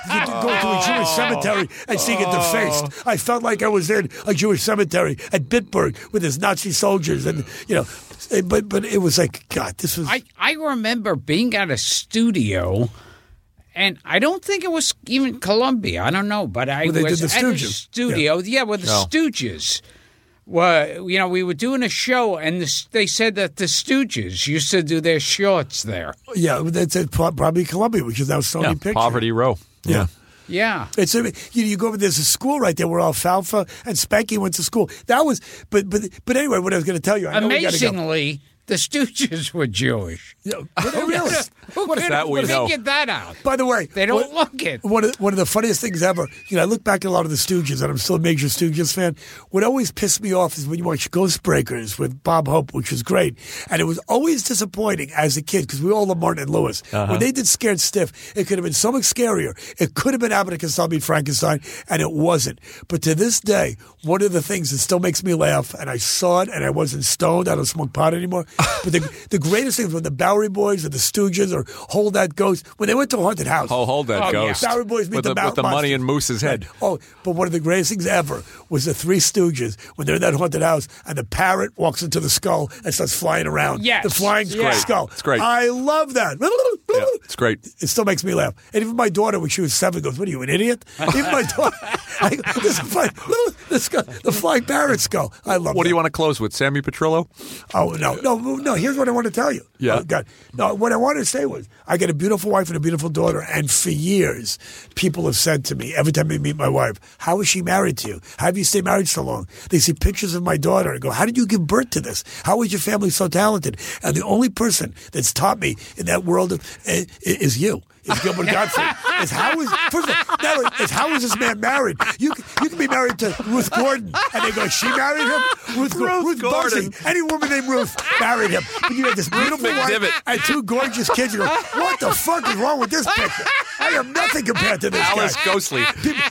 a Jewish cemetery and seeing it defaced. I felt like I was in a Jewish cemetery at Bitburg with his Nazi soldiers, and but it was like, God, this was... I remember being at a studio, and I don't think it was even Columbia. I don't know, but I was at a studio. Yeah, with the Stooges. Well, we were doing a show, and they said that the Stooges used to do their shorts there. Yeah, that's probably Columbia, which is now Sony Pictures. Poverty Row. Yeah. Yeah. It's you go over, there's a school right there where Alfalfa and Spanky went to school. That was, but anyway, what I was going to tell you, I know amazingly, the Stooges were Jewish. Yeah, really? What is that we know? Get that out. By the way, they don't look it. One of the funniest things ever. I look back at a lot of the Stooges, and I'm still a major Stooges fan. What always pissed me off is when you watch Ghost Breakers with Bob Hope, which was great, and it was always disappointing as a kid because we all love Martin and Lewis. When they did Scared Stiff, it could have been so much scarier. It could have been Abbott and Costello meet Frankenstein, and it wasn't. But to this day, one of the things that still makes me laugh, and I saw it, and I wasn't stoned. I don't smoke pot anymore. But the greatest thing was when the Bowery Boys or the Stooges or Hold That Ghost, when they went to a haunted house. Oh, Hold That Ghost. Yeah. Bowery Boys meet with the money in Moose's head. Oh, but one of the greatest things ever was the Three Stooges when they're in that haunted house and the parrot walks into the skull and starts flying around. Yes. The flying skull. It's great. I love that. Yeah, it's great. It still makes me laugh. And even my daughter, when she was 7, goes, "What are you, an idiot?" Even my daughter, I go, the flying parrot skull. I love. What do that. you want to close with, Sammy Petrillo? Oh no! Here's what I want to tell you. Yeah. Oh, God. No, what I wanted to say was, I got a beautiful wife and a beautiful daughter, and for years, people have said to me every time they meet my wife, "How is she married to you? How have you stayed married so long?" They see pictures of my daughter and go, "How did you give birth to this? How is your family so talented?" And the only person that's taught me in that world is you. Is Gilbert Gottfried. First of all, not only is how is this man married? You can be married to Ruth Gordon, and they go, "She married him." Ruth Gordon. Bugsy. Any woman named Ruth married him. But you have this beautiful wife and 2 gorgeous kids. You go, "What the fuck is wrong with this picture? I am nothing compared to this Alice guy." Ghostly.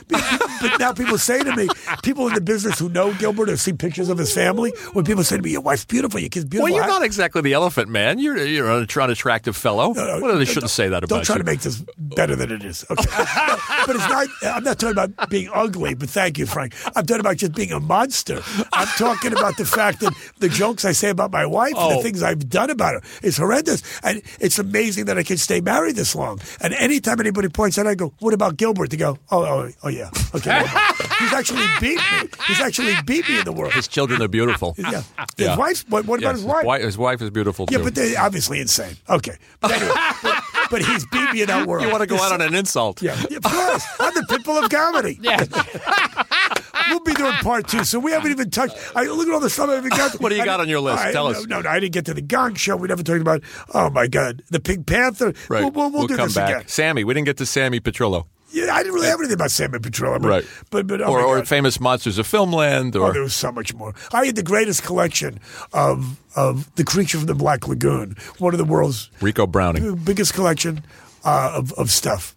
But now people say to me, people in the business who know Gilbert have seen pictures of his family. When people say to me, "Your wife's beautiful, your kid's beautiful," Well, you're not exactly the elephant man. You're an attractive fellow. They shouldn't say that about you. Don't try to make this better than it is. Okay. But it's not. I'm not talking about being ugly. But thank you, Frank. I'm talking about just being a monster. I'm talking about the fact that the jokes I say about my wife, and the things I've done about her, is horrendous. And it's amazing that I can stay married this long. And anytime anybody points out, I go, "What about Gilbert?" They go, "Oh yeah, okay." He's actually beat me. He's actually beat me in the world. His children are beautiful. Yeah. His wife. What about his wife? His wife is beautiful too. Yeah, but they're obviously insane. Okay. But anyway, but he's beat me in that world. You want to go out on an insult? Yeah, of course. I'm the pit bull of comedy. Yeah. We'll be doing part 2, so we haven't even touched. Look at all the stuff I haven't got to. What do you got on your list? Tell us. No, I didn't get to the Gong Show. We never talked about, oh my God, the Pink Panther. Right. We'll do come this back. again. Sammy, we didn't get to Sammy Petrillo. Yeah, I didn't really have anything about Sammy Petrillo. Right. But oh or my God. famous monsters of Filmland. Or There was so much more. I had the greatest collection of The Creature from the Black Lagoon, one of the world's Rico Browning. biggest collection of stuff.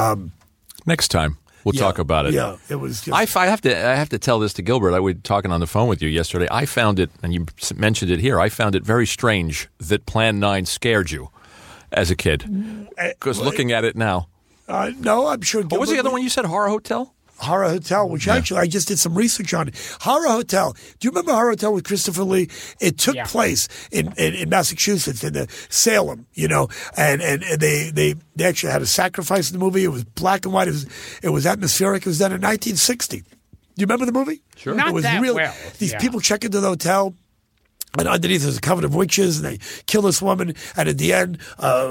Next time. We'll talk about it. Yeah, it was just... I have to tell this to Gilbert. I was talking on the phone with you yesterday. I found it, and you mentioned it here, I found it very strange that Plan 9 scared you as a kid. Because looking at it now. No, I'm sure... What was the other one you said, Horror Hotel? Horror Hotel, which actually I just did some research on it. Horror Hotel. Do you remember Horror Hotel with Christopher Lee? It took place in Massachusetts, in the Salem, and they actually had a sacrifice in the movie. It was black and white. It was atmospheric. It was done in 1960. Do you remember the movie? Sure. Not it was that real. well. These people check into the hotel. And underneath there's a coven of witches, and they kill this woman. And at the end,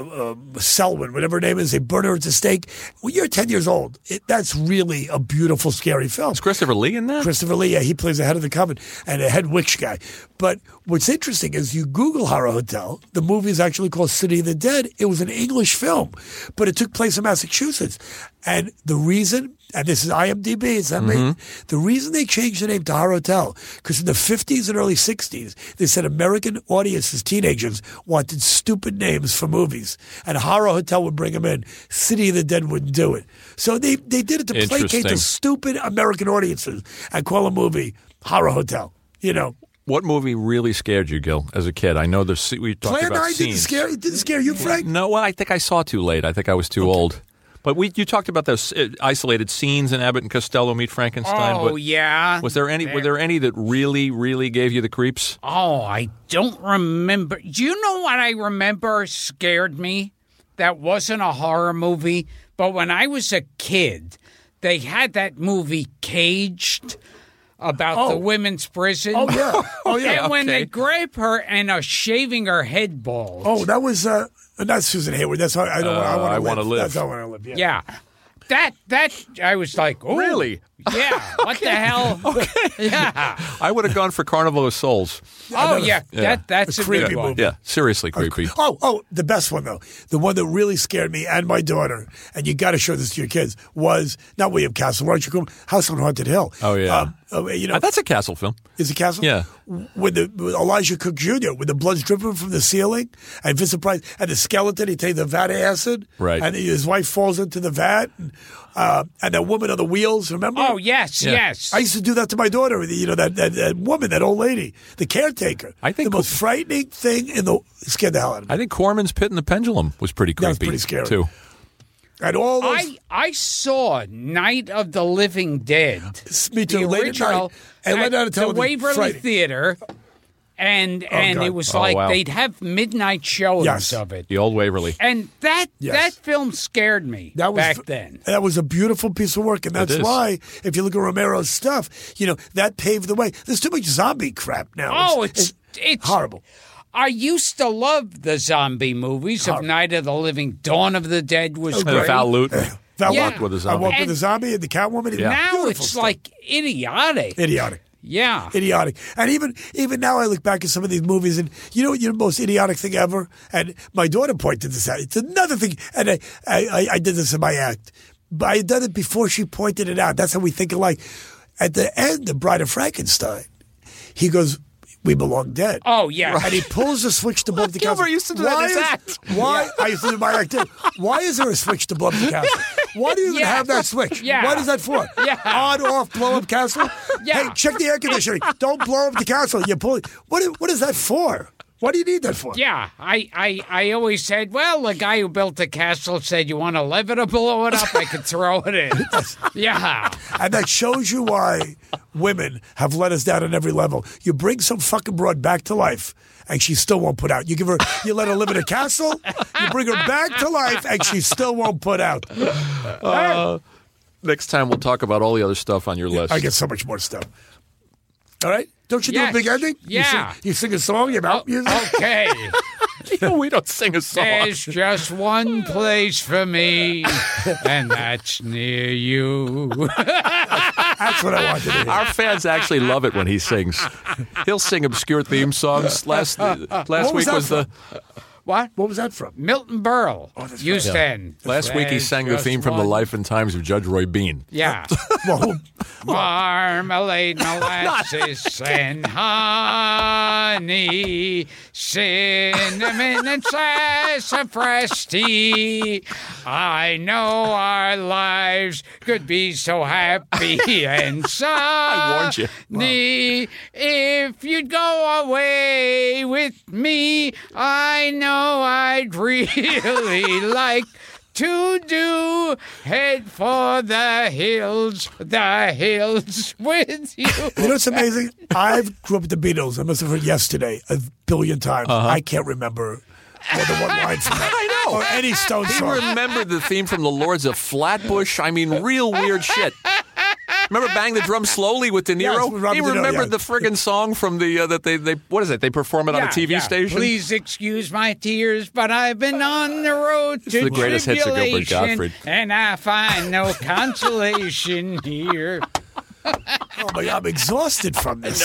Selwyn, whatever her name is, they burn her at the stake. When you're 10 years old, that's really a beautiful, scary film. Is Christopher Lee in that? Christopher Lee, yeah, he plays the head of the coven and a head witch guy. But what's interesting is you Google Horror Hotel, the movie is actually called City of the Dead. It was an English film, but it took place in Massachusetts. And the reason, and this is IMDb, is that the reason they changed the name to Horror Hotel, because in the 50s and early 60s, they said American audiences, teenagers, wanted stupid names for movies. And Horror Hotel would bring them in. City of the Dead wouldn't do it. So they did it to placate the stupid American audiences and call a movie Horror Hotel, What movie really scared you, Gil, as a kid? I know we talked Plan about 9 scenes. didn't scare you, Frank? No, well, I think I saw too late. I think I was too old. But you talked about those isolated scenes in Abbott and Costello Meet Frankenstein. Oh, but yeah. Were there any that really, really gave you the creeps? Oh, I don't remember. Do you know what I remember scared me? That wasn't a horror movie, but when I was a kid, they had that movie Caged about the women's prison. Oh, yeah. Oh, yeah. And when they grab her and are shaving her head bald. Oh, that was not Susan Hayward. That's how I want to live. That's how I want to live. Yeah. That I was like, oh, Really? Yeah. What the hell? Okay. Yeah. I would have gone for Carnival of Souls. Oh yeah. That's a creepy good one. movie. Yeah, seriously creepy. The best one though, the one that really scared me and my daughter, and you got to show this to your kids, was not William Castle, Roger Corman, House on Haunted Hill. Oh yeah. That's a Castle film. Is it Castle? Yeah. With Elijah Cook Jr., with the blood's dripping from the ceiling, and Vincent Price, and the skeleton, he takes the vat of acid, right? And his wife falls into the vat, and that woman on the wheels, remember? Oh, yes. I used to do that to my daughter, that woman, that old lady, the caretaker. I think the most frightening thing scared the hell out of me. I think Corman's Pit and the Pendulum was pretty creepy. That was pretty scary. Too. And all those... I saw Night of the Living Dead. Me too. The Late original at night. And late night at the television. Waverly Friday. Theater. And God. it was Oh, like wow. they'd have midnight showings Yes. of it. The old Waverly. And that Yes. film scared me back then. That was a beautiful piece of work, and that's is. why, if you look at Romero's stuff, that paved the way. There's too much zombie crap now. Oh, it's horrible. I used to love the zombie movies of Night of the Living. Dawn of the Dead was And great. Val Luton. Val Yeah. Walked with a I zombie. Walked with a Zombie and the Catwoman. Yeah. Now Beautiful it's stuff. like idiotic. Idiotic. Yeah. Idiotic. And even now I look back at some of these movies and you know what the most idiotic thing ever? And my daughter pointed this out. It's another thing. And I did this in my act. But I had done it before she pointed it out. That's how we think alike. At the end of Bride of Frankenstein, he goes, "We belong dead." Oh, yeah. And he pulls the switch to blow up the castle. Gilbert used to do that in his act. Why? I used to do my act too. Why is there a switch to blow up the castle? Why do you even Yeah. have that switch? Yeah. What is that for? Yeah. On, off, blow up castle? Yeah. Hey, check the air conditioning. Don't blow up the castle. You pull it. What is that for? What do you need that for? Yeah, I always said, well, the guy who built the castle said, you want a lever to blow it up? I could throw it in. Yeah. And that shows you why women have let us down on every level. You bring some fucking broad back to life, and she still won't put out. You let her live in a castle, you bring her back to life, and she still won't put out. Next time we'll talk about all the other stuff on your list. I get so much more stuff. All right? Don't you do Yes. a big ending? Yeah. You sing a song, you mouth music? Okay. We don't sing a song. There's just one place for me, and that's near you. That's what I wanted to hear. Our fans actually love it when he sings. He'll sing obscure theme songs. Last was week that was the What? What was that from? Milton Berle used to end. last week he There's sang the just theme from The one- Life and Times of Judge Roy Bean. Yeah. Well, Marmalade, molasses, and honey, cinnamon and sassafras tea. I know our lives could be so happy and warned you. sunny if you'd go away with me. I know I'd really like to do head for the hills with you. you know what's amazing? I grew up with the Beatles. I must have heard Yesterday a billion times. I can't remember more than one line from that. I know. Or any Stone He song. remembered the theme from The Lords of Flatbush. I mean, real weird shit. Remember Bang the Drum Slowly with De Niro? Yes, with Robert He De Niro, remembered yeah. the friggin' song from the that they what is it? They perform it on a TV station. Please excuse my tears, but I've been on the road to the greatest hits of Gilbert tribulation, Gottfried. and I find no consolation here. Oh my God, I'm exhausted from this.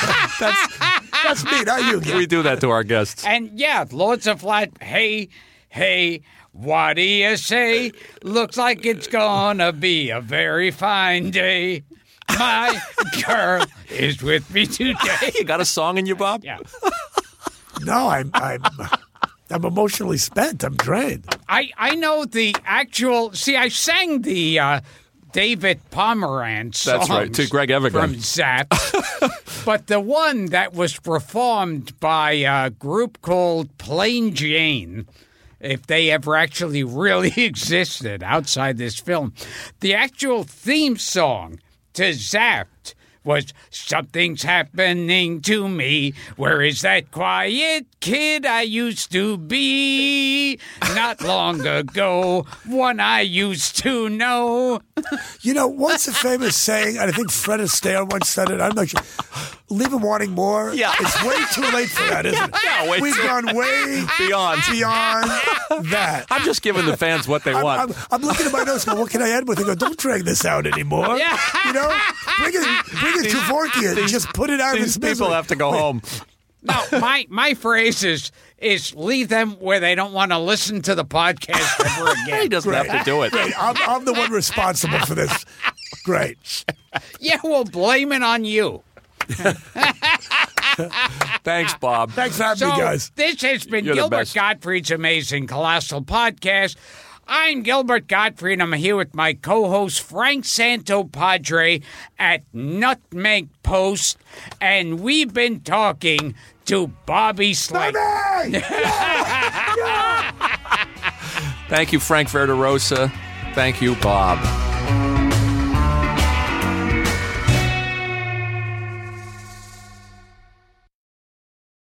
That's me, not you. Gil. We do that to our guests. And yeah, Lords of Flat. Hey, what do you say? Looks like it's gonna be a very fine day. My girl is with me today. You got a song in you, Bob? Yeah. No, I'm emotionally spent. I'm drained. I know the actual. See, I sang the David Pomeranz song. That's right, to Greg Evigan. From Zap. But the one that was performed by a group called Plain Jane, if they ever actually really existed outside this film, the actual theme song to Zapped was "Something's Happening to Me. Where is that quiet kid I used to be? Not long ago, one I used to know." You know, what's a famous saying? And I think Fred Astaire once said it. I'm not sure. Leave him wanting more. Yeah. It's way too late for that, isn't it? Yeah, way We've too- gone way Beyond. that. I'm just giving the fans what they want. I'm looking at my notes. Going, what can I end with? I go, don't drag this out anymore. Yeah. You know, bring it to Vorkian. Just put it out of These its people misery. have to go home. No, my phrase is leave them where they don't want to listen to the podcast ever again. He doesn't have to do it. Great. I'm the one responsible for this. Great. Yeah, we'll blame it on you. Thanks, Bob. Thanks for having me, guys. This has been You're the Gilbert best. Gottfried's Amazing Colossal Podcast. I'm Gilbert Gottfried. I'm here with my co-host Frank Santopadre at Nutmeg Post, and we've been talking to Bobby Slate. Thank you, Frank Verderosa. Thank you, Bob.